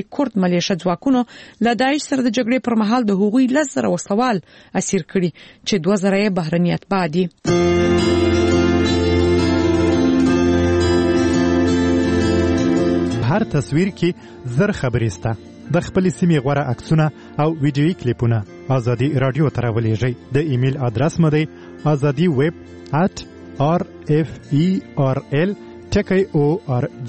ملیشه ځواکونو له داعش سره د جګړې پر مهال د هغوی 10,000 وسوال اسیر کړي چې 2,000 یې بهرني اتباع دي. هر تصویر کې زر خبرې سته. د خپل سیمې غوړه عکسونه او ویډیويي کلیپونه ازادي رادیو ته راولېږئ. د ایمیل ادرس مو دی azadiweb@referl.org.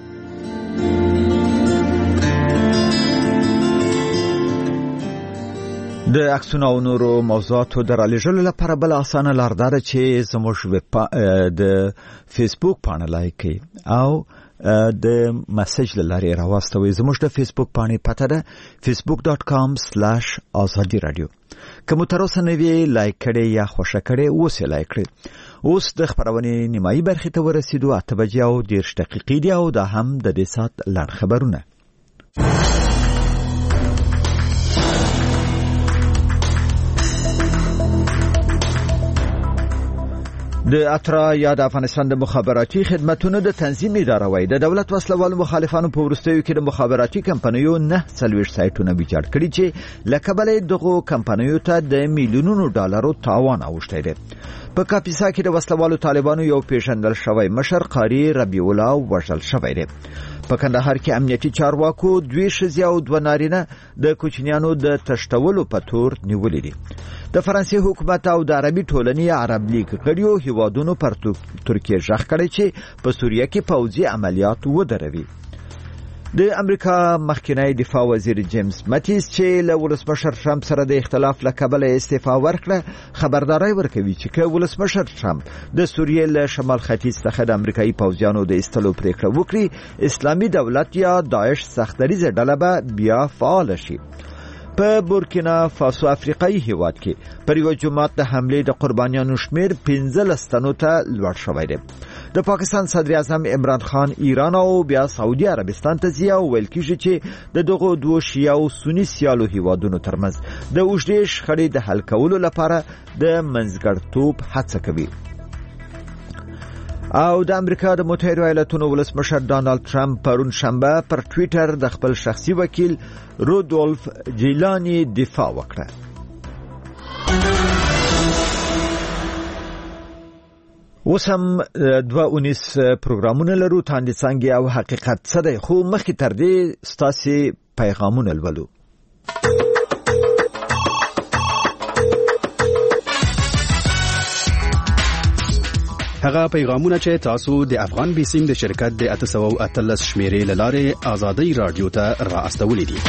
د عکسونو او نورو موضوعاتو د رالېږلو لپاره بل اسانه لار دا چې زموږ د فیسبوک پاڼه لایک کړئ او د میسج لارې راوستوي. زموږ د فیسبوک پاڼې پته ده facebook.com/azadi-radio. کوم تر اوسه نوی لایک کړئ یا خوښه کړئ اوس یې لایک کړئ. اوس د خبرونې نیمایي برخې ته ورسېدو. 8:30 دی او دا هم د دې سات لړ خبرونه. د اترا یا د افغانستان د مخابراتي خدماتونو د تنظیم اداره وایي د دولت وسلوال مخالفانو په وروستیو کې د مخابراتي کمپنیو 9 سایټونه ویجاړ کړي چې لکبلې دغه کمپنیو ته د میلیونونو ډالرو تاوان اوښتی دی. په کاپیسا کې د وسلوالو طالبانو یو پیژندل شوی مشر قاری ربیع الله وژل شوی دی. په کندهار کې امنیتي چارواکو 2 ښځې او 2 نارینه د کوچنیانو د تشتولو په تور نیولې دي. د فرانسې حکومت او د عربي ټولنې عرب لیگ غړیو هیوادونو پر ترکیه ژغ کړی چې په سوریه کې پوځي عملیات ودروي. د امریکا مخکنی دفاع وزیر جیمز ماتیس چې له ولسمشر ټرمپ سره د اختلاف له کبله استعفا ورکړه خبرداري ورکوي چې که ولسمشر ټرمپ د سوریه له شمال ختیځ څخه د امریکایي پوځیانو د ایستلو پریکړه وکړي اسلامي دولت یا داعش سختدریزه ډله به بیا فعال شي. په بورکینا فاسو افریقایي هیواد کې پر یو جماعت د حمله د قربانیانو شمیر 15 تنو ته لوړ شوی دی. د پاکستان صدر اعظم عمران خان ایران او بیا سعودي عربستان ته ځي او ویل کیږي چې د دغه دوه شیعه او سنی سیالو هیوادونو ترمنځ د اوږدې شخړې د حل کولو لپاره د منځګړتوب هڅه کوي. او د امریکا د متحده ایالاتونو ولسمشر ډانالد ټرمپ پرون شنبه پر ټوئیټر د خپل شخصي وکیل رودولف جیلانی دفاع وکړه. اوس هم 2:19 پروګرامونه لرو. تاندې څنګه او حقیقت څه دی خو مخکې تر دې ستاسو پیغامونه لولو. هغه پیغامونه چې تاسو د افغان بیسیم د شرکت د 813 شمیرې لاره آزادۍ رادیو ته را استولې دي.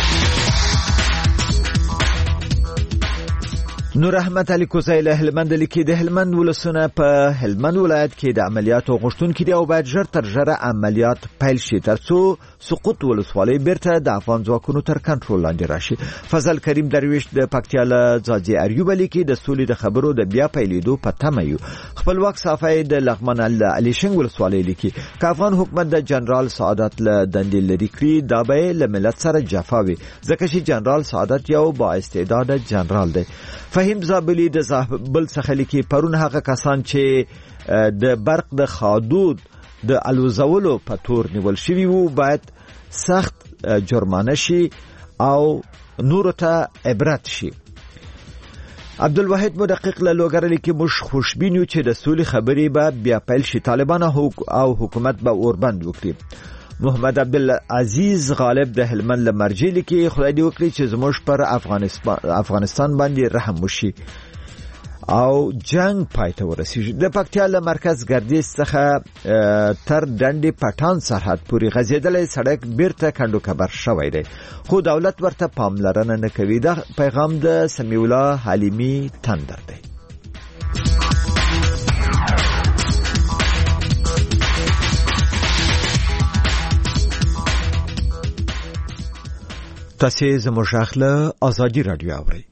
نور احمد علي کوزای له هلمند لیکي د هلمند ولسونه په هلمند ولایت کې د عملیاتو غوښتونکي دي او باید ژر تر ژره عملیات پیل شي ترڅو سقوط ولسوالۍ بیرته د افغان ځواکونو تر کنټرول لاندې راشي. فضل کریم درویش د پکتیا له ځاځي اریوب لیکي د سولې د خبرو د بیا پیلېدو په تمه یو. خپلواک صافی د لغمان علي شنګ ولسوالۍ لیکي که افغان حکومت د جنرال سعادت له دندې لري کړی دا به له ملت سره جفاوي ځکه چې جنرال سعادت یو با استعداد جنرال دی. فهیم زابلی د زابل څخه لیکي پرون هغه کسان چې د برق د خادود د الوزولو په تور نیول شوی وو باید سخت جرمانه شي او نور ته عبرت شي. عبدالواحد مدقق له لوګر لیکي موږ خوشبین یو چې د سولې خبرې به بیا پیل شي. طالبان او حکومت به اوربند وکړي. محمد عبدالعزیز غالب د هلمند لمرجی لیکي خدای دې وکړي چې زموږ پر افغانستان باندې رحم وشي او جنگ پای ته ورسیږي. د پکتیا له مرکز ګردیز څخه تر ډنډې پټان سرحد پورې غځېدلې سړک بیرته کندو کبر شوی دی خو دولت ورته پاملرنه نه کوي. دا پیغام د سمیع الله حلیمی تندر دی. تاسو زموږ اخله آزادی رادیو اورئ.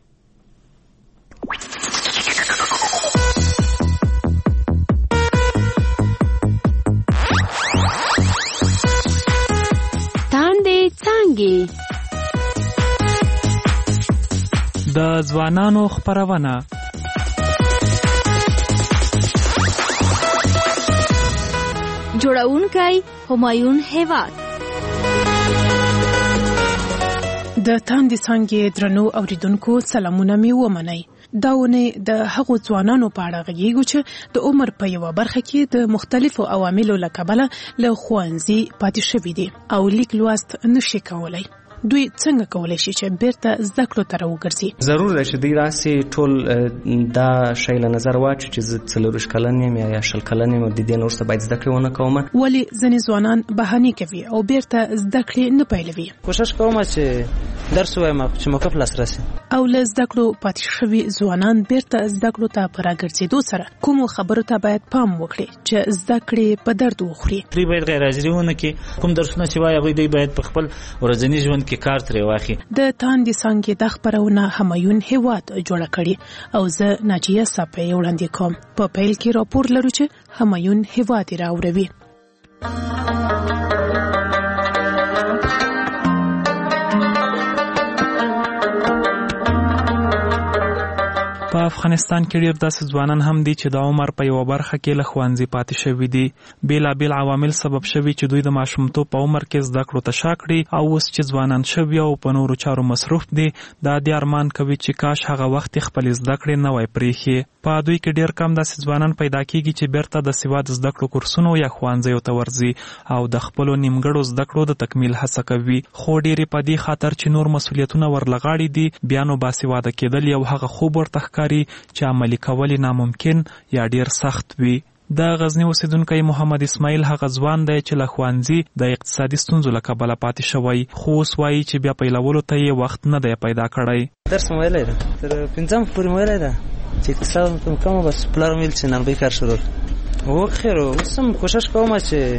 تاندې څنګه د ځوانانو خبرونه جوړونکي همایون هیواد د تاندې څانګې درنو اوریدونکو سلامونه می ومنئ. دا ونه د هغو ځوانانو په اړه غږیږو چې د عمر په یوه برخه کې د مختلفو عواملو له کبله له ښوونځي پاتې شوي دي او لیک لوست نشي کولی. دوی څنګه کولای شي چې بیرته زده کړو ته راوګرځي؟ ضرور ده چې دوی راسي ټول دا شی له نظر واچي چې زه 40 کلن یم یا 20 کلن یم، د دې نه وروسته باید زده کړې ونه کوم. ولې ځینې ځوانان بهانې کوي او بیرته زده کړې نه پیلوي؟ کوشش کوم چې درس وایم چې موقف لاسرسي. او له زده کړو پاتې شوي ځوانان بیرته زده کړو ته په راګرځېدو سره کومو خبرو ته باید پام وکړي چې زده کړې په درد وخوري؟ دوی باید غیر حاضري ونه کړي، کوم درسونه چې وایي هغوی دوی باید په خپل ورځني ژوند کې کار ترې واخلي. د تاندې څانګې د خپرونه همایون هیواد جوړه کړې او زه ناجیه صافی وړاندې کوم. په پیل کې راپور لرو چې همایون هیواد راوړوي. په افغانستان کې ډېر داسې ځوانان هم دي چې د عمر په یوه برخه کې له ښوونځي پاتې شوي دي. بېلابېل عوامل سبب شوي چې دوی د ماشومتوب په عمر کې زده کړو ته شا کړي او اوس چې ځوانان شوي او په نورو چارو مصروف دي، دا دې ارمان کوي چې کاش هغه وخت یې خپلې زده کړې نه وای پرېښې. په دوی کې ډېر کم داسې ځوانان پیدا کېږي چې بیرته د سواد زده کړو کورسونو یا ښوونځیو ته ورځي او د خپلو نیمګړو زده کړو د تکمیل هڅه کوي، خو ډېرې په دې خاطر چې نور مسؤلیتونه ورلغاړي دي، بیا نو باسواده کېدل یو هغه خوب ورته ښکاري چې عملي کول ناممکن یا ډیر سخت وي. د غزنی اوسیدونکی محمد اسماعیل هغه ځوان دی چې له ښوونځي د اقتصادي ستونزو له کبله پاتې شوی، خو اوس وایي چې بیا پیلولو ته یې وخت نه دی پیدا کړی. درس مو ویلی ده، تر 5 پورې مو ویلی ده چې اقتصاد مو کومه، بس پلار مې ویل چې نن به کار شروع کړو. خیر اوس هم کوشش کوم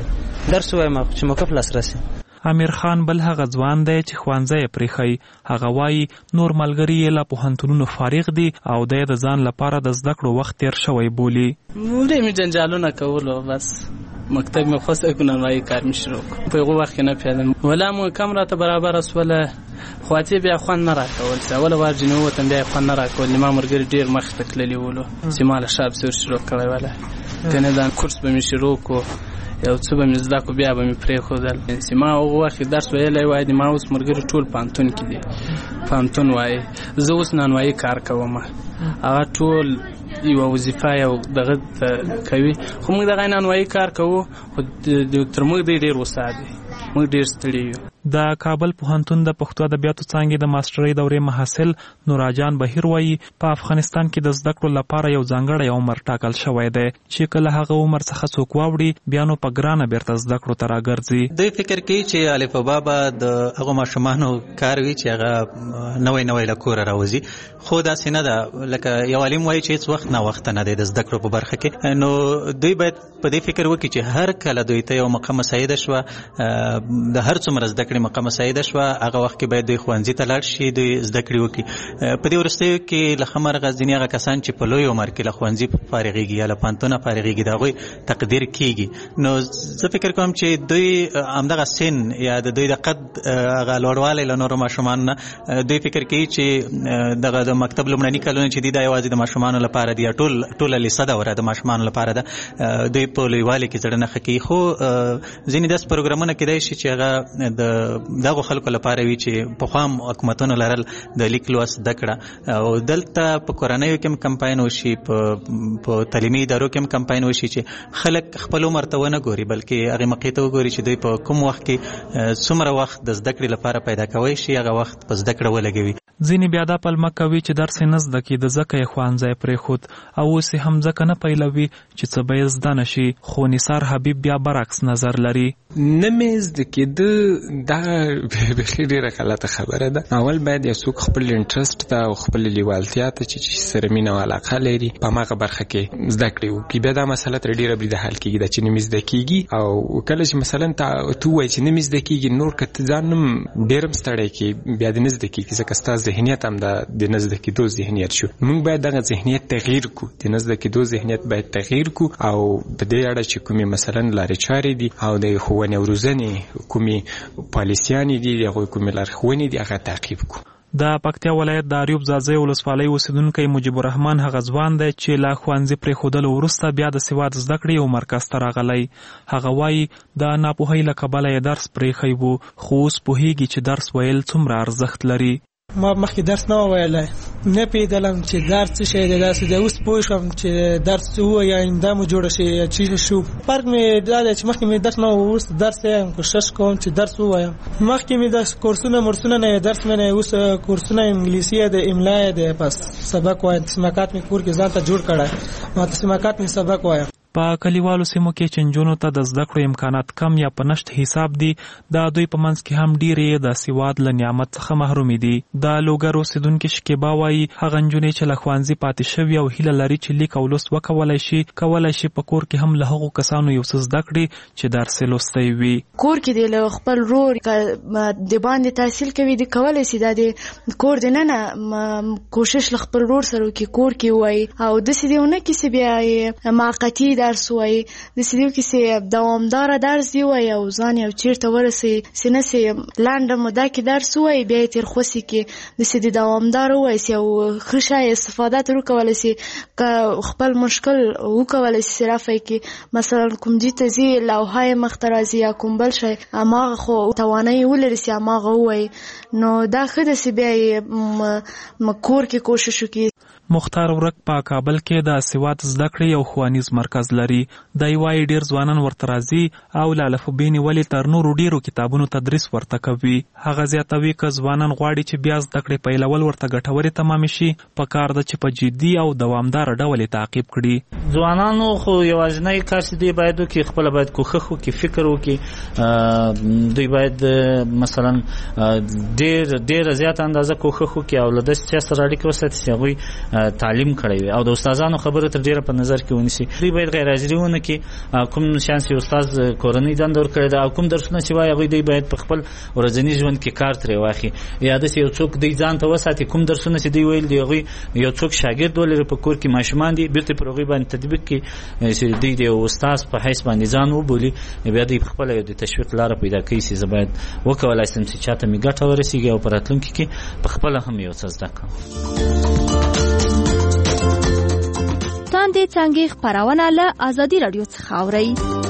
چې درس وایم چې موقف لاسرسي. امیر خان بل هغه ځوان دی چې ښوونځی یې پرېښی. هغه وایي نور ملګري یې له پوهنتونونو فارغ دي او دی د ځان لپاره د زده کړو وخت تېر شوی بولي. ډېر مې جنجالونه کولو، بس مکتب مې خواسته که نانوایي کار مې شروع کړو. په هغو وخت کې نه پوهېدم، ولا مو کم راته برابره سوله، خو اتې بیا خوند نه راکول چې اوله وار چې نه ووتم بیا یې خوند نه راکول. ما ملګري ډېر مخې ته تللي ولو چې ما له شا پسې شروع کړی وله کنه دا کورس به مې شروع کړو، یو څه به مې زده کړو بیا به مې پرېښودل. چې ما هغه وخت درس ویلی وای د ما اوس ملګري ټول پوهنتون کې دي، پوهنتون وایي، زه اوس نانوایي کار کوم، هغه ټول یوه وظیفه یو دغه کوي، خو موږ دغه نانوایي کار کوو، خو تر موږ دی ډېر استاد دی، موږ ډېر ستړي یو. د کابل پوهنتون د پښتو ادبیاتو څانګې د ماسټرۍ دورې محصل نوراجان بهیر وایي په افغانستان کې د زده کړو لپاره یو ځانګړی عمر ټاکل شوی دی چې کله هغه عمر څخه څوک واوړي بیا نو په ګرانه بیرته زده کړو ته راګرځي. دوی فکر کوي چې الفبا به د هغو ماشومانو کار وي چې هغه نوی نوی له کوره راوځي، خو داسې نه ده. لکه یو عالم وایي چې هېڅ وخت ناوخته نه دی د زده کړو په برخه کې، نو دوی باید په دې فکر وکړي چې هر کله دوی ته یو موقع مساعده شوه، د هر څومره زده کړې موقع مساعده شوه، هغه وخت کې باید دوی ښوونځي ته لاړ شي، دوی زده کړې وکړي. په دې وروستیو کې له ښه مرغه ځینې هغه کسان چې په لوی عمر کې له ښوونځي فارغېږي یا له پوهنتونه فارغېږي د هغوی تقدیر کېږي. نو زه فکر کوم چې دوی همدغه سن یا د دوی د قد هغه لوړوالی له نورو ماشومانو نه، دوی فکر کوي چې دغه د مکتب لومړني کلونه چې دي دا یوازې د ماشومانو لپاره دي یا ټوله لیسه دوره د ماشومانو لپاره ده، دوی په لویوالي کې زړه نه ښه کوي. خو ځینې داسې پروګرامونه کیدای شي چې هغه د دغو خلکو لپاره وي چې پخوا هم حکومتونو لرل د لیک لوست زده کړه، او دلته په کورنیو کې هم کمپاین وشي، په تعلیمي ادارو کې هم کمپاین وشي چې خلک خپل عمر ته ونه ګوري بلکې هغې مقې ته وګوري چې دوی په کوم وخت کې څومره وخت د زده کړې لپاره پیدا کوی شي هغه وخت په زده کړه ولګوي. ځینې بیا دا پلمه کوي چې درس یې نه زده کړي، د ځکه یې ښوونځی پرېښود او اوس یې هم ځکه نه پیلوي چې څه به یې زده نه شي. خو نثار حبیب بیا برعکس نظر لري. نه مې زده کېده دغه بیخي ډېره غلطه خبره ده. اول باید یو څوک خپل انټرسټ ته او خپل لیوالتیا ته چې سره مینه او علاقه لري په هماغه برخه کې زده کړې وکړي، بیا دا مسله تر ډېره بریده حل کېږي دا چې نه مې زده کېږي. او کله چې مثلا ته ووایې چې نه مې زده کېږي، نور که ته ځان هم ډېر هم ستړی کړې بیا دې نه زده کېږي، ځکه ستا ذهنیت هم د نه زده کېدو ذهنیت شو. موږ باید دغه ذهنیت تغییر کړو، د نه زده کېدو ذهنیت باید تغییر کړو او په دې اړه چې کومې مثلا لارې چارې دي او د ښوونې او روزنې کومې پالیسیانې دي، هغوی کومې لارښوونې دي هغه تعقیب کړو. د پکتیا ولایت د اریوب ځاځي ولسوالۍ اوسیدونکی مجیب الرحمن هغه ځوان دی چې له ښوونځي پرېښودلو وروسته بیا د سواد زده کړې یو مرکز ته راغلی. هغه وایي د ناپوهۍ له کبله یې درس پرېښی و، خو اوس پوهېږي چې درس ویل څومره ارزښت لري. ما مخکې درس نه ویلی، نه پوهېدلم چې درس څه شی دی. داسې دی اوس پوه شوم چې درس څه ووایم، دا مو جوړه شي یا څه شو. فرق مې دا دی چې مخکې مې درس نه و، اوس درس یم، کوشش کوم چې درس ووایم. مخکې مې د کورسونه مرسونه نه درس مې نه، اوس کورسونه انګلیسي دی، املا دی، بس سبق وایم. تسمیکات مې کور کې ځان ته جوړ کړی، ما تسمیکات مې سبق وایم. په کلیوالو سیمو کې چې نجونو ته د زده کړو امکانات کم یا په نشت حساب دي، د دوی په منځ کې هم ډېرې د سواد له نعمت څخه محرومې دي. د لوګر اوسیدونکې شکیبا وایي هغه نجونې چې له ښوونځي پاتې شوي او هیله لري چې لیک او لوست وکولی شي په کور کې هم له هغو کسانو یو څه زده کړي چې درس یې لوستی وي. کور کې دی له خپل ورور د باندې تحصیل کوي، د کولی شي دا د کور د نه کوشش له خپل ورور سره وکړي، کور کې وایي او داسې دی ونه کړي چې بیا موقتي درس وایي، داسې دی وکړي چې دوامداره درس دی وایي او ځان یو چېرته ورسوي، چې نه چې لنډه موده کې درس وایي بیا یې تېرخوسي کړي، داسې د دوامداره وایي چې یو ښه شی استفاده ترې وکولی شي، که خپل مشکل وکولی شي چې رفع کړي. مثلا کوم ځای ته ځي، لوحه یې مخته راځي یا کوم بل شی، هماغه خو توانایي ولري چې هماغه ووایي، نو دا ښه ده چې بیا یې کور کې کوشش وکړي. مختار ورک په کابل کې د سواد زده کړې یو ښوونیز مرکز لري. دی وایي ډېر ځوانان ورته راځي او له الفبې نیولې تر نورو ډېرو کتابونو تدریس ورته کوي. هغه زیاتوي که ځوانان غواړي چې بیا زده کړې پیلول ورته ګټورې تمامې شي، پکار ده چې په جدي او دوامداره ډول یې تعقیب کړي. ځوانانو خو یوازینی کار چې دوی باید وکړي، خپله باید کوښښ وکړي، فکر وکړي. دوی باید مثلا ډېره زیاته اندازه کوښښ وکړي او له داسې چا سره اړیکه وساتي چې هغوی تعلیم کړی وي او د استادانو خبره تر ډیره په نظر کې ونیسي. دوی باید غیر حاضري ونه کړي، کوم شان چې استاد کورنۍ دنده ورکړې ده او کوم درسونه چې وایي هغوی دوی باید په خپل ورځني ژوند کې کار ترې واخلي، یا داسې یو څوک دوی ځان ته وساتي کوم درسونه چې دوی ویل دي هغوی یو څوک شاګرد ولري په کور کې ماشومان دي، بیرته پر هغوی باندې تطبیق کړي چې دوی د یو استاد په حیث باندې ځان وبولي، بیا دوی خپله یو د تشویق لاره پیدا کوي چې زه باید وکولی شم چې چاته مې ګټه ورسېږي او په راتلونکي کې په خپله هم یو څه زده کړم. تاندې څنګه خبرونه له ازادي رادیو څخه اورئ.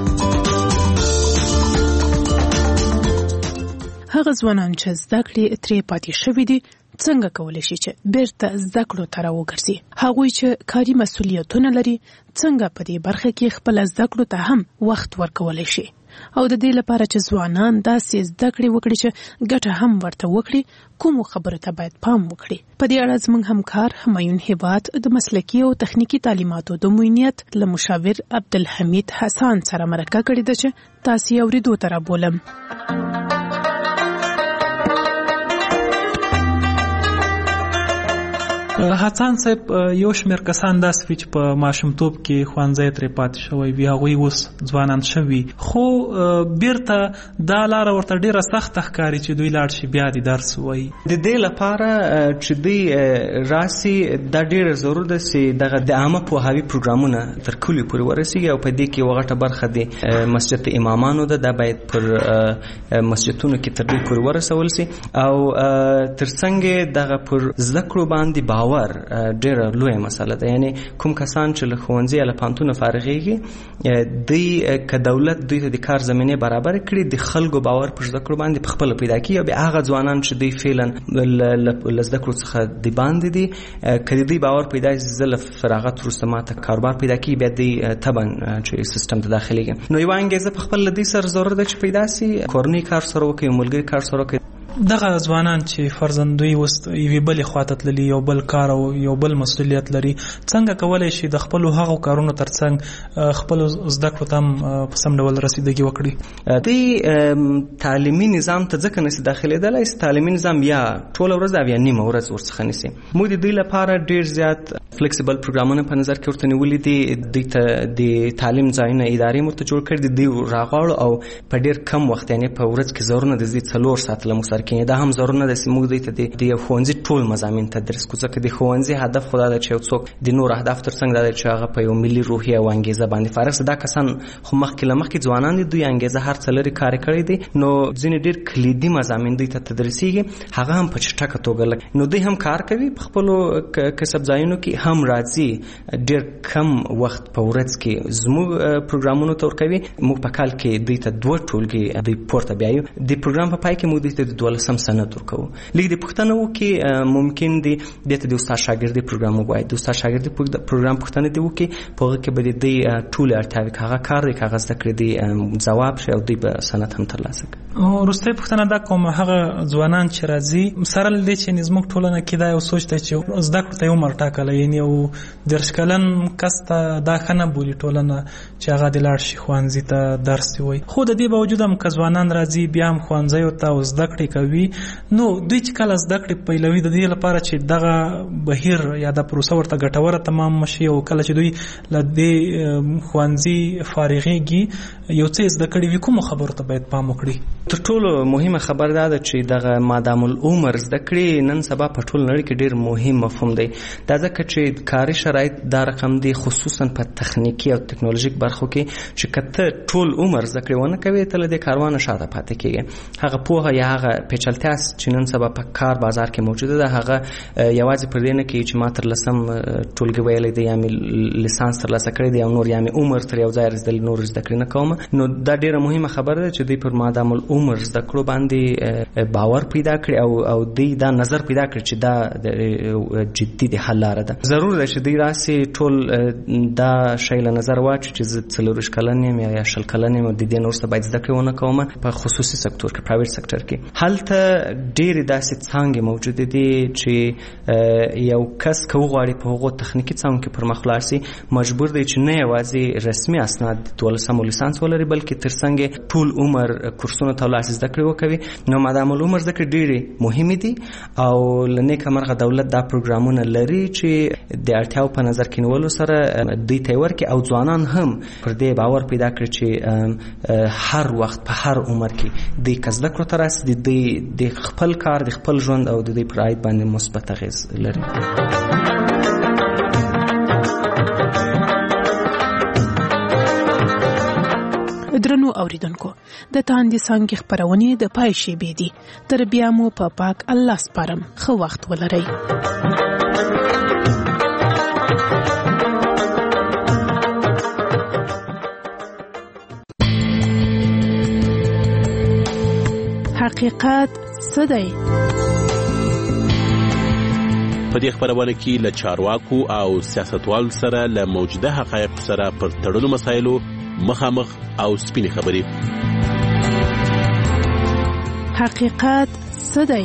هغه ځوانان چې زده کړې ترې پاتې شوي دي څنګه کولی شي چې بیرته زده کړو ته راوګرځي؟ هغوی چې کاري مسؤلیتونه لري څنګه په دې برخه کې خپل زده کړو ته هم وخت ورکولی شي؟ او د دې لپاره چې ځوانان داسې زده کړې وکړي چې ګټه هم ورته وکړي، کومو خبرو ته باید پام وکړي؟ په دې اړه زموږ همکار همایون هیبات د مسلکي او تخنیکي تعلیماتو د معینیت له مشاور عبدالحمید حسن سره مرکه کړې ده چې تاسو یې اورېدو ته رابولم. حسن صاحب، یو شمېر کسان داسې وي چې په ماشومتوب کې ښوونځی ترې پاتې شوی وي، هغوی اوس ځوانان شوي، خو بیرته دا لاره ورته ډېره سخته ښکاري چې دوی لاړ شي بیا د درس وایي. د دې لپاره چې دوی راسي دا ډېره ضرور ده چې دغه د عامه پوهاوي پروګرامونه تر کلیو پورې ورسېږي او په دې کې یوه غټه برخه د مسجد امامانو ده، دا باید پر مسجدونو کې تر دې پورې ورسول شي او ترڅنګ دغه پر زده کړو باندې باور ډیره لویه مسله ده. یعنی کوم کسان چې له ښوونځي یا له پوهنتونه فارغېږي، دوی که دولت دوی ته د کار زمینې برابر کړي، د خلکو باور پر زده کړو باندې پخپله پیدا کړي، او بیا هغه ځوانان چې دوی فعلا له زده کړو څخه د باندې دي، که د دوی باور پیدا شي زه له فراغت وروسته ماته کاروبار پیدا کړي، بیا دوی طبعا چې سیستم ته داخلېږي. نو یوه انګېزه پخپل له دوی سره ضرور ده چې پیدا شي، کورنۍ کار سره وکړي، ملګري کار سره وکړي. دغه ځوانان چې فرضاً دوی اوس یوې بلې خواته تللي، یو بل کار او یو بل مسؤلیت لري، څنګه کولی شي د خپلو هغو کارونو ترڅنګ خپلو زده کړو ته هم په سم ډول رسیدګي وکړي؟ دوی تعلیمي نظام ته ځکه نشي داخلېدلی چې تعلیمي نظام یا ټوله ورځ او یا نیمه ورځ ورڅخه نیسي. موږ د دوی لپاره ډېر زیات فلیکسیبل پروګرامونه په نظر کې ورته نیولې دي. دوی ته د تعلیم ځایونه ادارې مرته جوړ کړي دي. دوی راغواړو او په ډېر کم وخت یعنې په ورځ کې ضرورونه د دې 4 ساعته له موږ سره کېني. دا هم ضرورونه ده چې موږ دوی ته د یو ښوونځي ټول مضامین تدریس کړو، ځکه د ښوونځي هدف خو دا ده چې یو څوک د نور اهداف تر څنګ دا ده چې هغه په یو ملي روحیه او انګیزه باندې فارغ سي. دا کسان خو مخکې ځوانان دي، دوی انګیزه هر څه لري، کار کړی دي، نو ځینې ډېر کلیدي مضامین دوی ته تدریسیږي، هغه هم په چټکه توګه نو دوی هم کار کوي په خپلو کسب ځایونو کې، هم راځي ډېر کم وخت په ورځ کې زموږ پروګرامونو ته ورکوي. موږ په کال کې دوی ته 2 ټولګې دوی پورته بیایو. د پروګرام په پای کې موږ دوی ته د 12 سند ورکوو. لږ د پوښتنه وکړي ممکن دی دې ته د استاد شاګردي پروګرام ووایي. د استاد شاګردي پروګرام پوښتنه دی وکړي، په هغه کې به د دوی ټولې اړتیاوې هغه کار دی کاغذ زده کړې دي ځواب شي او دوی به سند هم ترلاسه کړي. وروستۍ پوښتنه دا کوم هغه ځوانان چې راځي سره له دې چې زموږ ټولنه کې دا یو سوچ دی چې زده کړو ته یې عمر ټاکلی، یعنې یو 30 کلن کس ته دا ښه نه بولي ټولنه چې هغه د لاړ شي ښوونځي ته درس ووایي. خو د دې باوجود هم که ځوانان راځي بیا هم ښوونځیو ته او زده کړې کوي، نو دوی چې کله زده کړې پیلوي د دې لپاره چې دغه بهیر یا د پروسه ورته ګټوره تمام شي او کله چې دوی له دې ښوونځي فارغېږي یو څه زده کړي وي، کومو خبرو ته باید پام وکړي؟ تر ټولو مهمه خبر دا ده چې دغه مادام العمر زده کړې نن سبا په ټول نړۍ کې ډېر مهم مفهوم دی. دا ځکه چې کاري شرایط دا رقم دی، خصوصا په تخنیکي او ټکنالوژیک برخو کې چې که ته ټول عمر زده کړې ونه کوې ته له دې کاروانه شاته پاتې کېږې. هغه پوهه یا هغه پیچلتیا چې نن سبا په کار بازار کې موجوده ده هغه یوازې پر دې نه کوي چې ما تر 10 ټولګي ویلی دی یا مې لیسانس ترلاسه کړی دی او نور یا مې عمر تر یو ځای رسېدلی نور زده کړې نه کوم. نو دا ډېره مهمه خبره ده چې دوی پر مادام العمر زده کړو باندې باور پیدا کړي او دوی دا نظر پیدا کړي چې دا جدي د حل لاره ده. ضرور ده چې دوی راسي ټول دا شی له نظر واچي چې زه 40 کلن یم یا 20 کلن یم او د دې نه وروسته باید زده کړې ونه کوم. په خصوصي سکتور کې پرایویټ سکتور کې هلته ډېرې داسې څانګې موجودې دي چې یو کس که وغواړي په هغو تخنیکي څانګو کې پرمخ لاړ سي مجبور دی چې نه یوازې رسمي اسناد 12 لیسانس ولري بلکې تر څنګ ټول عمر کورسونو ته ولاړ سي زده کړې وکوي. نو مادام العمر زده کړې ډېرې مهمې دي او له نیکه مرغه دولت دا پروګرامونه لري چې د اړتیاو په نظر کې نیولو سره دوی ته یې ورکړي او ځوانان هم پر دې باور پیدا کړي چې هر وخت په هر عمر کې دوی که زده کړو ته راسي د خپل کار د خپل ژوند او د دوی پر عاید باندې مثبت اغېز لري. درنو اوریدونکو د تاندې څانګې خپرونې د پای شیبې دي، تر بیا مو په پاک الله سپارم. ښه وخت ولرئ. حقیقت څه دی؟ په دې خبرونه کې له چارواکو او سیاستوالو سره له موجوده حقایق سره پر تړلو مسایلو مخامخ او سپینې خبرې. حقیقت څه دی؟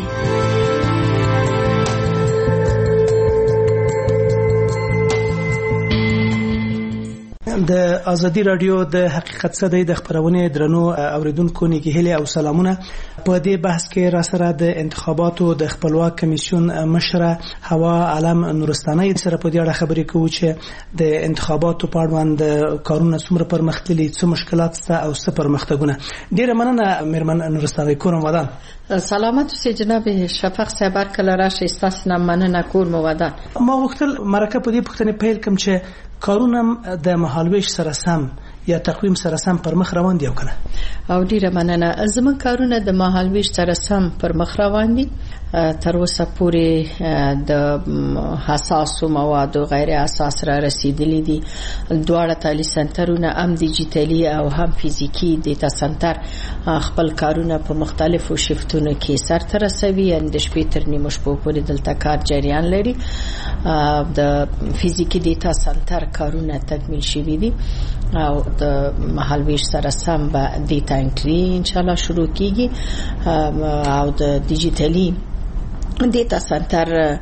د ازادي رادیو د حقیقت څه دی د خبرونه درنو اوریدونکو نیکهلي او سلامونه. په دې بحث کې را سره د انتخاباتو د خپلواک کمیسیون مشره هوا علم نورستاني سره په دې اړه خبرې کوو چې د انتخاباتو په اړه د کارونه څومره پرمختللي، څه مشکلات شته او څه پرمختګونه. ډیره مننه میرمن نورستاني. کورم ودان. سلامت اوسئ جناب شفق صاحب. کله راشي تاسو نه مننه کور مو ودان. ما غوښتل مرکه په دې پوښتنه پیل کوم چې کارونه د مهالويش سره سم یا تقویم سره سم پر مخ روان دي او کنه؟ او ډیره مننه. زموږ کارونه د مهالويش سره سم پر مخ روان دي. تر اوسه پورې د حساسو موادو غیر حساس را رسیدلي دي. دواړه تعلیمي سنټرونه هم ډیجیټلي او هم فزیکی ډیټا سنټر خپل کارونه په مختلفو شفتونو کې سرته رسوي. د شپې تر نیمو شپو پورې دلته کار جریان لري. د فزیکی ډیټا سنټر کارونه تکمیل شوي دي او د مهالويش سره سم به ډیټا انټري ان شاء الله شروع کیږي او د ډیجیټلي ډیټا سنټر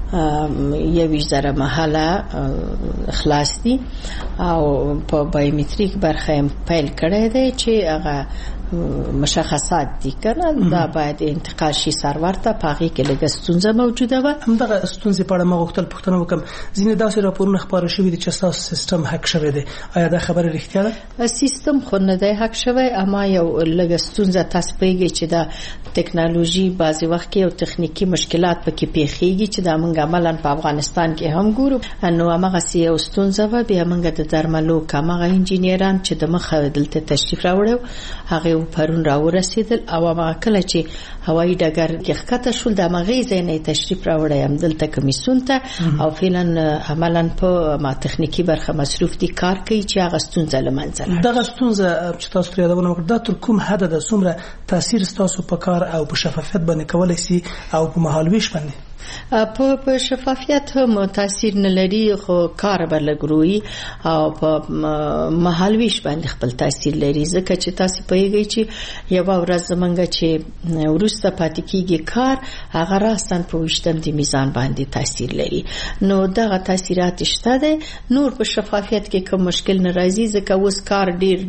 1,000 محله خلاص دي او په بایومټریک برخه پیل کړی دی چې هغه مشخصات دي کنه دا باید انتقال شي سرور ته پاغي کې لږه ستونزه موجوده و. همدغه ستونزې په اړه ما غوښتل پوښتنه وکم. ځینې داسې راپورونه خبره شوي دي چې تاسو سیستم هک شوی دی، آیا دا خبره رښتیا ده؟ سیستم خو نه دی هک شوی، اما یو لږه ستونزه تاسو پیږي چې دا ټکنالوژي بعضی وخت کې او تخنیکی مشکلات پکې پیښیږي چې دا موږ عملاً په افغانستان کې هم ګورو. نو هغه یو ستونزه و. بیا موږ د درملو کمغه انجینران چې د مخه دلته تشریف راوړو هغه پرون راورسیدل او ما کله چې هوایي ډګر کې ښکته شول د مغې ځای تشریف راوړم دلته کمیسیون ته او فعلا عملاً په ما تخنیکی برخه مصروف دي کار کوي چې هغه ستونزه لمنځه دغه ستونزه چې تاسو ترې یادونه وکړه دا تر کوم حد د څومره تاثیر تاسو په کار او په شفافیت باندې کولای شي او په مهالويش باندې په شفافیت هم تاثیر نه لري خو کار برلګروي او په مهالويش باندې خپل تاثیر لري ځکه چې تاسو پوهیږئ چې یو ورځ زمونږ چې ورسته پاتې کیږي کار هغه راستن په وشتن د میزان باندې تاثیر لري. نو دغه تاثیرات شته ده. نور په شفافیت کې کوم مشکل نه راځي ځکه اوس کار ډیر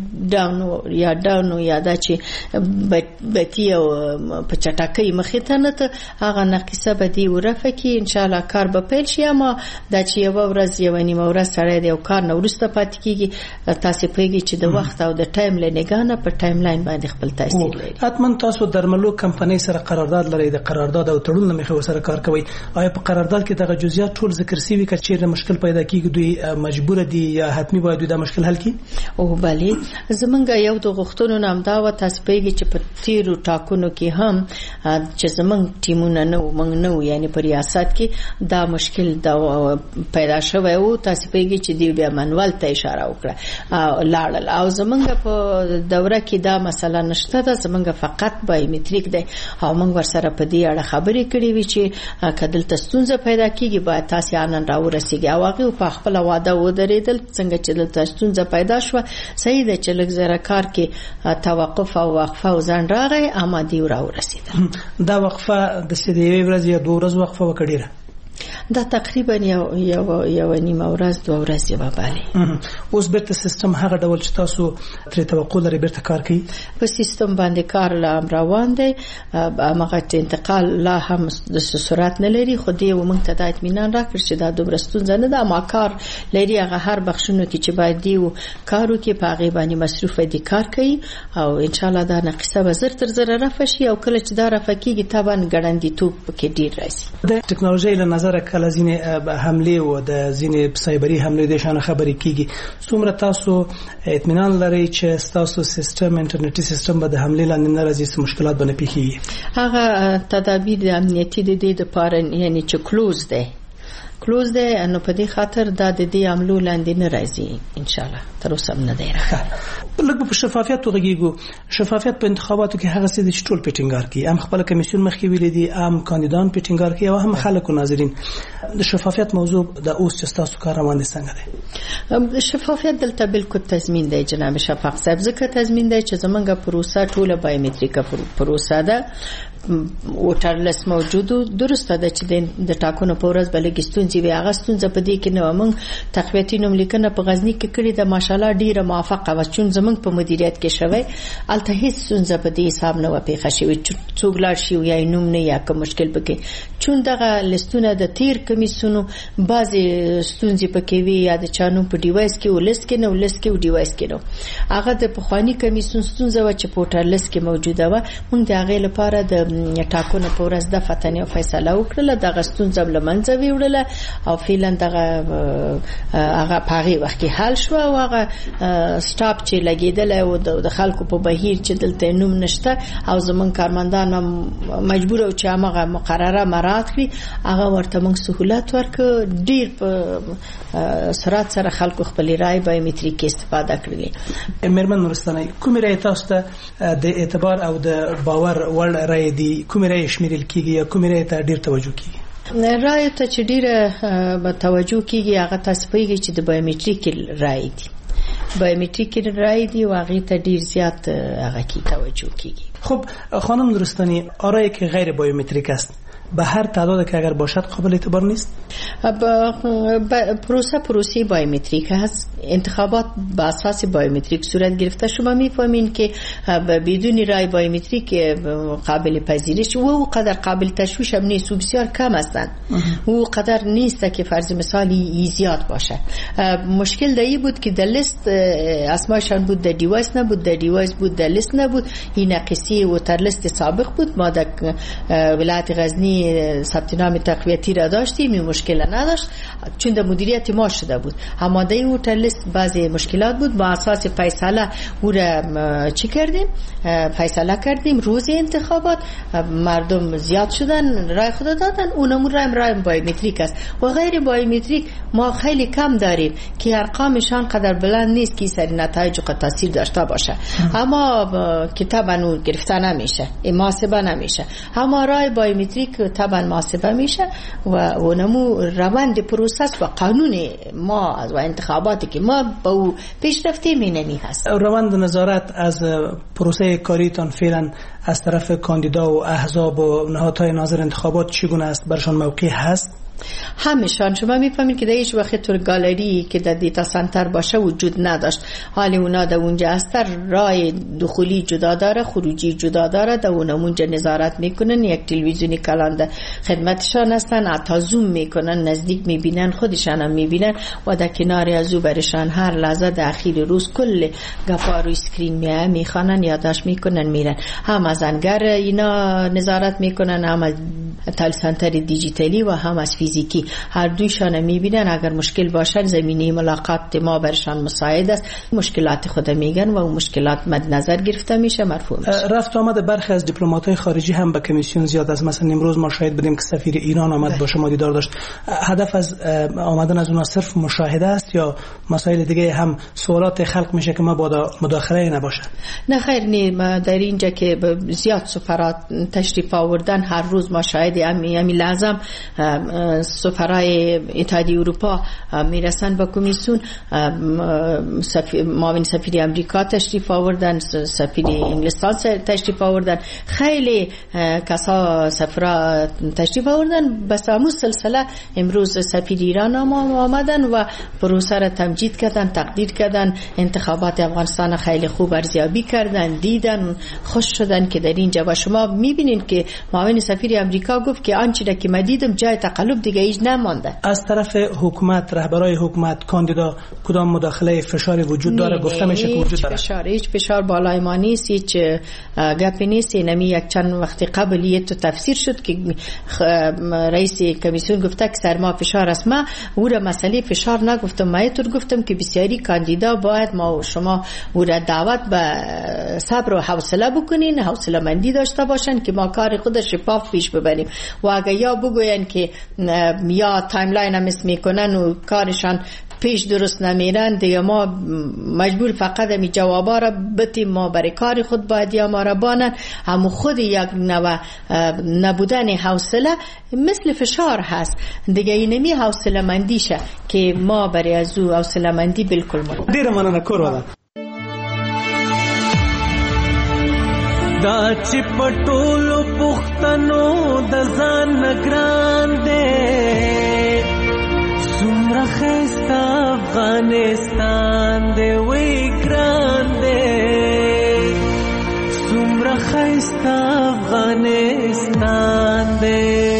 ډاون یا دا چې بتی او په چټکۍ مخې ته نه هغه نقصه بدی ورفه کې ان شاء الله کار به پیل شي. اما دا چې یو ورځ یو نیمه ورځ سره دی او کار نو ورسته پاتې کیږي تاسو پیږي چې د وخت او د ټایم لنګانه په ټایم لاین باندې خپل تاثیر لري. حتما تاسو درملو کمپنۍ سره قرارداد لري، د قرارداد او تړون مخه سره کار کوي. آیا په قرارداد کې دغه جزئیات ټول ذکر شوی چې چیرې مشکل پیدا کیږي دوی مجبور دي یا حتمی باید دا مشکل حل کړي؟ او بله زمونږ یو د غوښتنو نام دا و تاسو پیږي چې په تیرو ټاکنو کې هم چې زمونږ ټیمونه نو موږ نو یعنی په ریاست کې دا مشکل دا پیدا شوی او تاسو پیږي چې دی بیا منوال ته اشاره وکړه لاړل او زمونږ په دوره کې دا مسله نشته ده. زمونږ فقط بایومټریک دی او موږ ورسره په دې اړه خبرې کړې وي چې کدل ستونزه پیدا کیږي باید تاسو انن راورسیږي او هغه په خپل واده ودرېدل څنګه چې د ستونزه پیدا شو صحیح ده چې لږ زره کار کې توقف او وقفه او ځان راغی اما دی راورسیدل. دا وقفه د سیدې ورځ یا 2 ورځې وقفه وکړه دا تقریبا یو نیمه ورځ 2 ورځې وبالي. اوس بیرته سیستم هغه ډول چې تاسو تر توقع لري بیرته کار کوي په سیستم باندې کار لا روان دی. هغه انتقال لا هم د سرعت نه لري خو دی ومنځ ته د اطمینان راکړ چې دا دومره ستونزه نه ده. ما کار لري هغه هر بخښنو کې چې باید دی کارو کې په هغه باندې مصروف دي کار کوي او ان شاء الله دا نقصه به زر تر زر رافه شي او کله چې دا رافه کیږي طبعا ګړندې توپ کې ډیر راځي. د ټکنالوژي له نظر کله ځینې حمله او د ځینې سایبری حمله د شان خبرې کیږي څومره تاسو اطمینان لري چې تاسو سیستم انټرنیټي سیستم به د حمله لاندې نه راځي مشکلات باندې پیښیږي؟ هغه تدابیر امنیتي د دې لپاره یعنی چې کلوز ده نو په دې خاطر دا د دې عملو لاندې نه راځي ان شاء الله تر اوسه نه دی راغلی. لکه په شفافیت وغږیږو. شفافیت په انتخاباتو کې هغه څه چې ټول پیټینګار کوي هم خپل کمیسیون مخکې ویل دي هم کاندیدان پیټینګار کوي او هم خلک او ناظرین. د شفافیت موضوع د اوس چې تاسو کار روان دي څنګه دی؟ شفافیت دلته بالکل تضمین دی جناب شفاق صاحب. ځکه تضمین دی چې زمونږ پروسه ټوله بایومټریکه پروسه ده. وټرلس موجودو درسته ده چې د ټاکنو په ورځ بلګي ستونزې وي. هغه ستونزه په دې کې نو موږ تقویتي نوم لیکنه په غزنی کې کړې ده ماشاءالله ډیره موافقه و چې زمونږ په مدیریت کې شوی الته هیڅ ستونزه په دې حساب نه و پیښه شوی څوک لاړ شي یا نوم نه یا کوم مشکل پکې چون دغه لستونه د تیر کمیسونو بعضی ستونزې پکې وي یا د چانو په ډیوایس کې ولست کې نو لست کې او ډیوایس کې نو هغه د پخوانی کمیسون ستونزه و چې پورټالس کې موجوده و. موږ د هغه لپاره د ټاکنو په ورځ د فتنې فیصله وکړه دغه ستونزه لمنځه ویوړله او فعلا دغه هغه پاغي وخت کې حل شو او هغه سټاپ چې لګیدل او د خلکو په بهیر چې دلته نوم نشته او زمون کارمندان مجبور او چې هغه مقرره مراعات کړي هغه ورته موږ سہولت ورک ډیر په سرعت سره خلکو خپل رائے بایومټریک استفاده کړلې. مرمن نورستاني کوم رائے تاسو ته د اعتبار او د باور وړ رائے دي کوم رائے شمیرل کیږي یا کوم رائے ته ډیر توجه کیږي؟ رائے ته چې ډیره توجه کیږي هغه تاسو پیږي چې د بایومټریک رائے دي. بایومټریک رائے دي او هغه ته ډیر زیات هغه کی توجه کیږي. خب خانم نورستانی آرای که غیر بایومتریک است به هر تعداد که اگر باشد قابل اعتبار نیست؟ پروسه بایومتریک هست. انتخابات با اساس بایومتریک صورت گرفته. شما میفهمین که بدون رای بایومتریک قابل پذیرش و قدر قابل تشویش هم نیست و بسیار کم هستند و قدر نیست که فرض مثالی زیاد باشه. مشکل دایی بود که در لیست اسمایشان بود، در دیوایس نبود، در دیوایس بود در لیست نبود. این نقصی و تر لیست سابق بود. ما در ولایت غزنی ثبت نام تقویتی را داشتیم، این مشکل نداشت چون در مدیریت ما شده بود. آماده او تر لیست بعضی مشکلات بود. با اساس فیصله او را چی کردیم؟ فیصله کردیم. روز انتخابات مردم زیاد شدن، رای خود دادن. اونمون رای بایومتریک است و غیر بایومتریک ما خیلی کم داریم که ارقامشان قدر بلند نیست که سری نتایج و تاثیر داشته باشه. اما کتاب انو گرفته نمیشه، محاسبه نمیشه. اما رای بایومتریک طبعا محاسبه میشه و اونمو روند پروسس و قانون ما و انتخاباتی که ما با او پیش رفتیم اینمی هست. روند نظارت از پروسه کاریتان فعلا از طرف کاندیدا و احزاب و نهادهای ناظر انتخابات چگونه است؟ برشان موقع هست؟ همشان شما میفهمید که در هیچ وقت طور گالری که در دیتا سنتر باشه وجود نداشت. حالی اونا در اونجا هست، رای دخولی جدا داره، خروجی جدا داره. در اونجا نظارت میکنن، یک تلویزیونی کلان در خدمتشان هستن، حتی زوم میکنن، نزدیک میبینن، خودشان هم میبینن و در کنار از او برشان هر لحظه در اخیر روز کل گفا روی سکرین میخوانن، یادداشت میکنن، میرن. هم از انگر اینا نظارت میکنن، هم از تال سنتر دیجیتالی و هم از فیزیکی. هر دویشان میبینن. اگر مشکل باشن زمینه ملاقات ما برشان مساعد است، مشکلات خود میگن و اون مشکلات مد نظر گرفته میشه، مرفوع میشه. رفت آمد برخی از دیپلمات‌های خارجی هم به کمیسیون زیاد است. مثلا امروز ما شاهد بودیم که سفیر ایران آمد با شما دیدار داشت. هدف از آمدن از اونها صرف مشاهده است یا مسائل دیگه هم سوالات خلق میشه که ما با مداخله نباشه؟ نه خیر، نه. در اینجا که زیاد سفرات تشریف آوردن، هر روز ما شاهد امی لازم سفرای اتحادیه اروپا میرسن با کمیسیون. معاون سفیر امریکا تشریف آوردن، سفیر انگلستان تشریف آوردن، خیلی کسا سفرا تشریف آوردن. بس همون سلسله امروز سفیر ایران آمدن و پروسه را تمجید کردن، تقدیر کردن. انتخابات افغانستان خیلی خوب ارزیابی کردن، دیدن، خوش شدن که در اینجا. و شما میبینید که معاون سفیر امریکا گفت که آنچه را که من دیدم جای تقلب دیگه هیچ نمانده. از طرف حکومت، رهبرای حکومت، کاندیدا کدام مداخله فشاری وجود داره؟ گفته میشه که وجود داره. هیچ فشار بالای ما نیست، هیچ گپی نیست. اینمی یک چند وقتی قبل یه تو تفسیر شد که رئیس کمیسیون گفته که سر ما فشار است. ما او را مسئله فشار نگفتم، ما تو گفتم که بسیاری کاندیدا باید ما و شما او را دعوت به صبر و حوصله بکنین، حوصله مندی داشته باشن که ما کار خود شفاف پیش ببریم. و اگه یا بگوین که یا تایملاین هم اسم میکنن و کارشان پیش درست نمیرن، دیگه ما مجبور فقط همی جوابا را بتیم. ما برای کار خود باید یا ما را بانن. همو خود یک نبودن حوصله مثل فشار هست دیگه. اینمی حوصله مندیشه که ما برای از او حوصله مندی بالکل ما دیر مننه کور دا چې پټولو پښتنو د ځان نگران دې څومره ښایسته افغانستان دې وی ګران دې څومره ښایسته افغانستان دې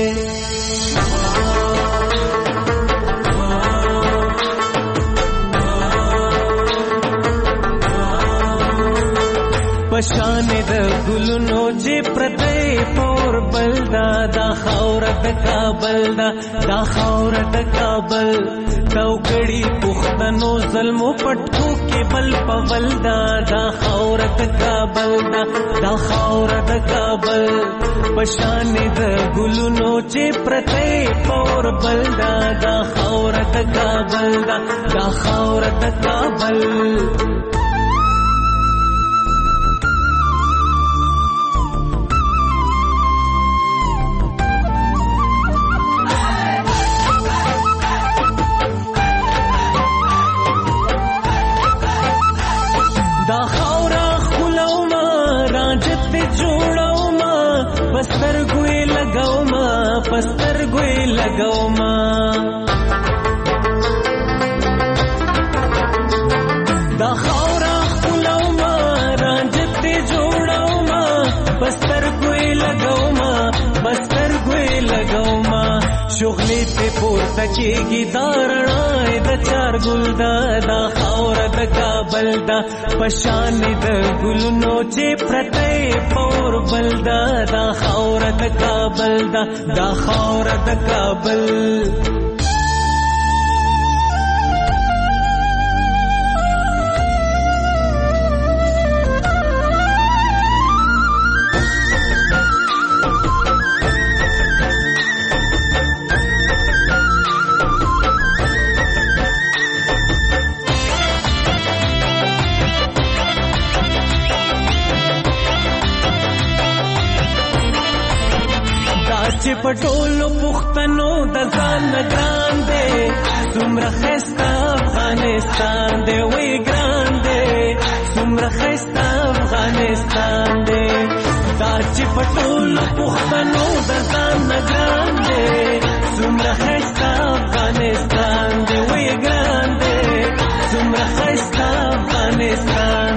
پشان د ګلونو چې پرته پور بلدا دا خاور د کابل دا خاور د کابل توګړي پښتنو ظلمو پټکو کې بل پولدا دا خاور د کابل دا خاور د کابل پشان د ګلونو چې پرته پور بلدا دا خاور د کابل دا خاور د کابل پستر ګوي لګوما دا خاورا خپلوما رانجت جوړوما پستر ګوي لګوما پستر ګوي لګوما شغلې ته پورته کېږي دارنا د چار ګل دا خاور د کابل دا پشان د ګلونو چې پرته پور بل دا خاور د کابل دا خاور د کابل چې پټولو پښتنو د ځان ګران دی څومره ښایسته افغانستان دی وی ګران دی څومره ښایسته افغانستان دی دا چې پټولو پښتنو د ځان ګران دی څومره ښایسته افغانستان دی وی ګران دی څومره ښایسته افغانستان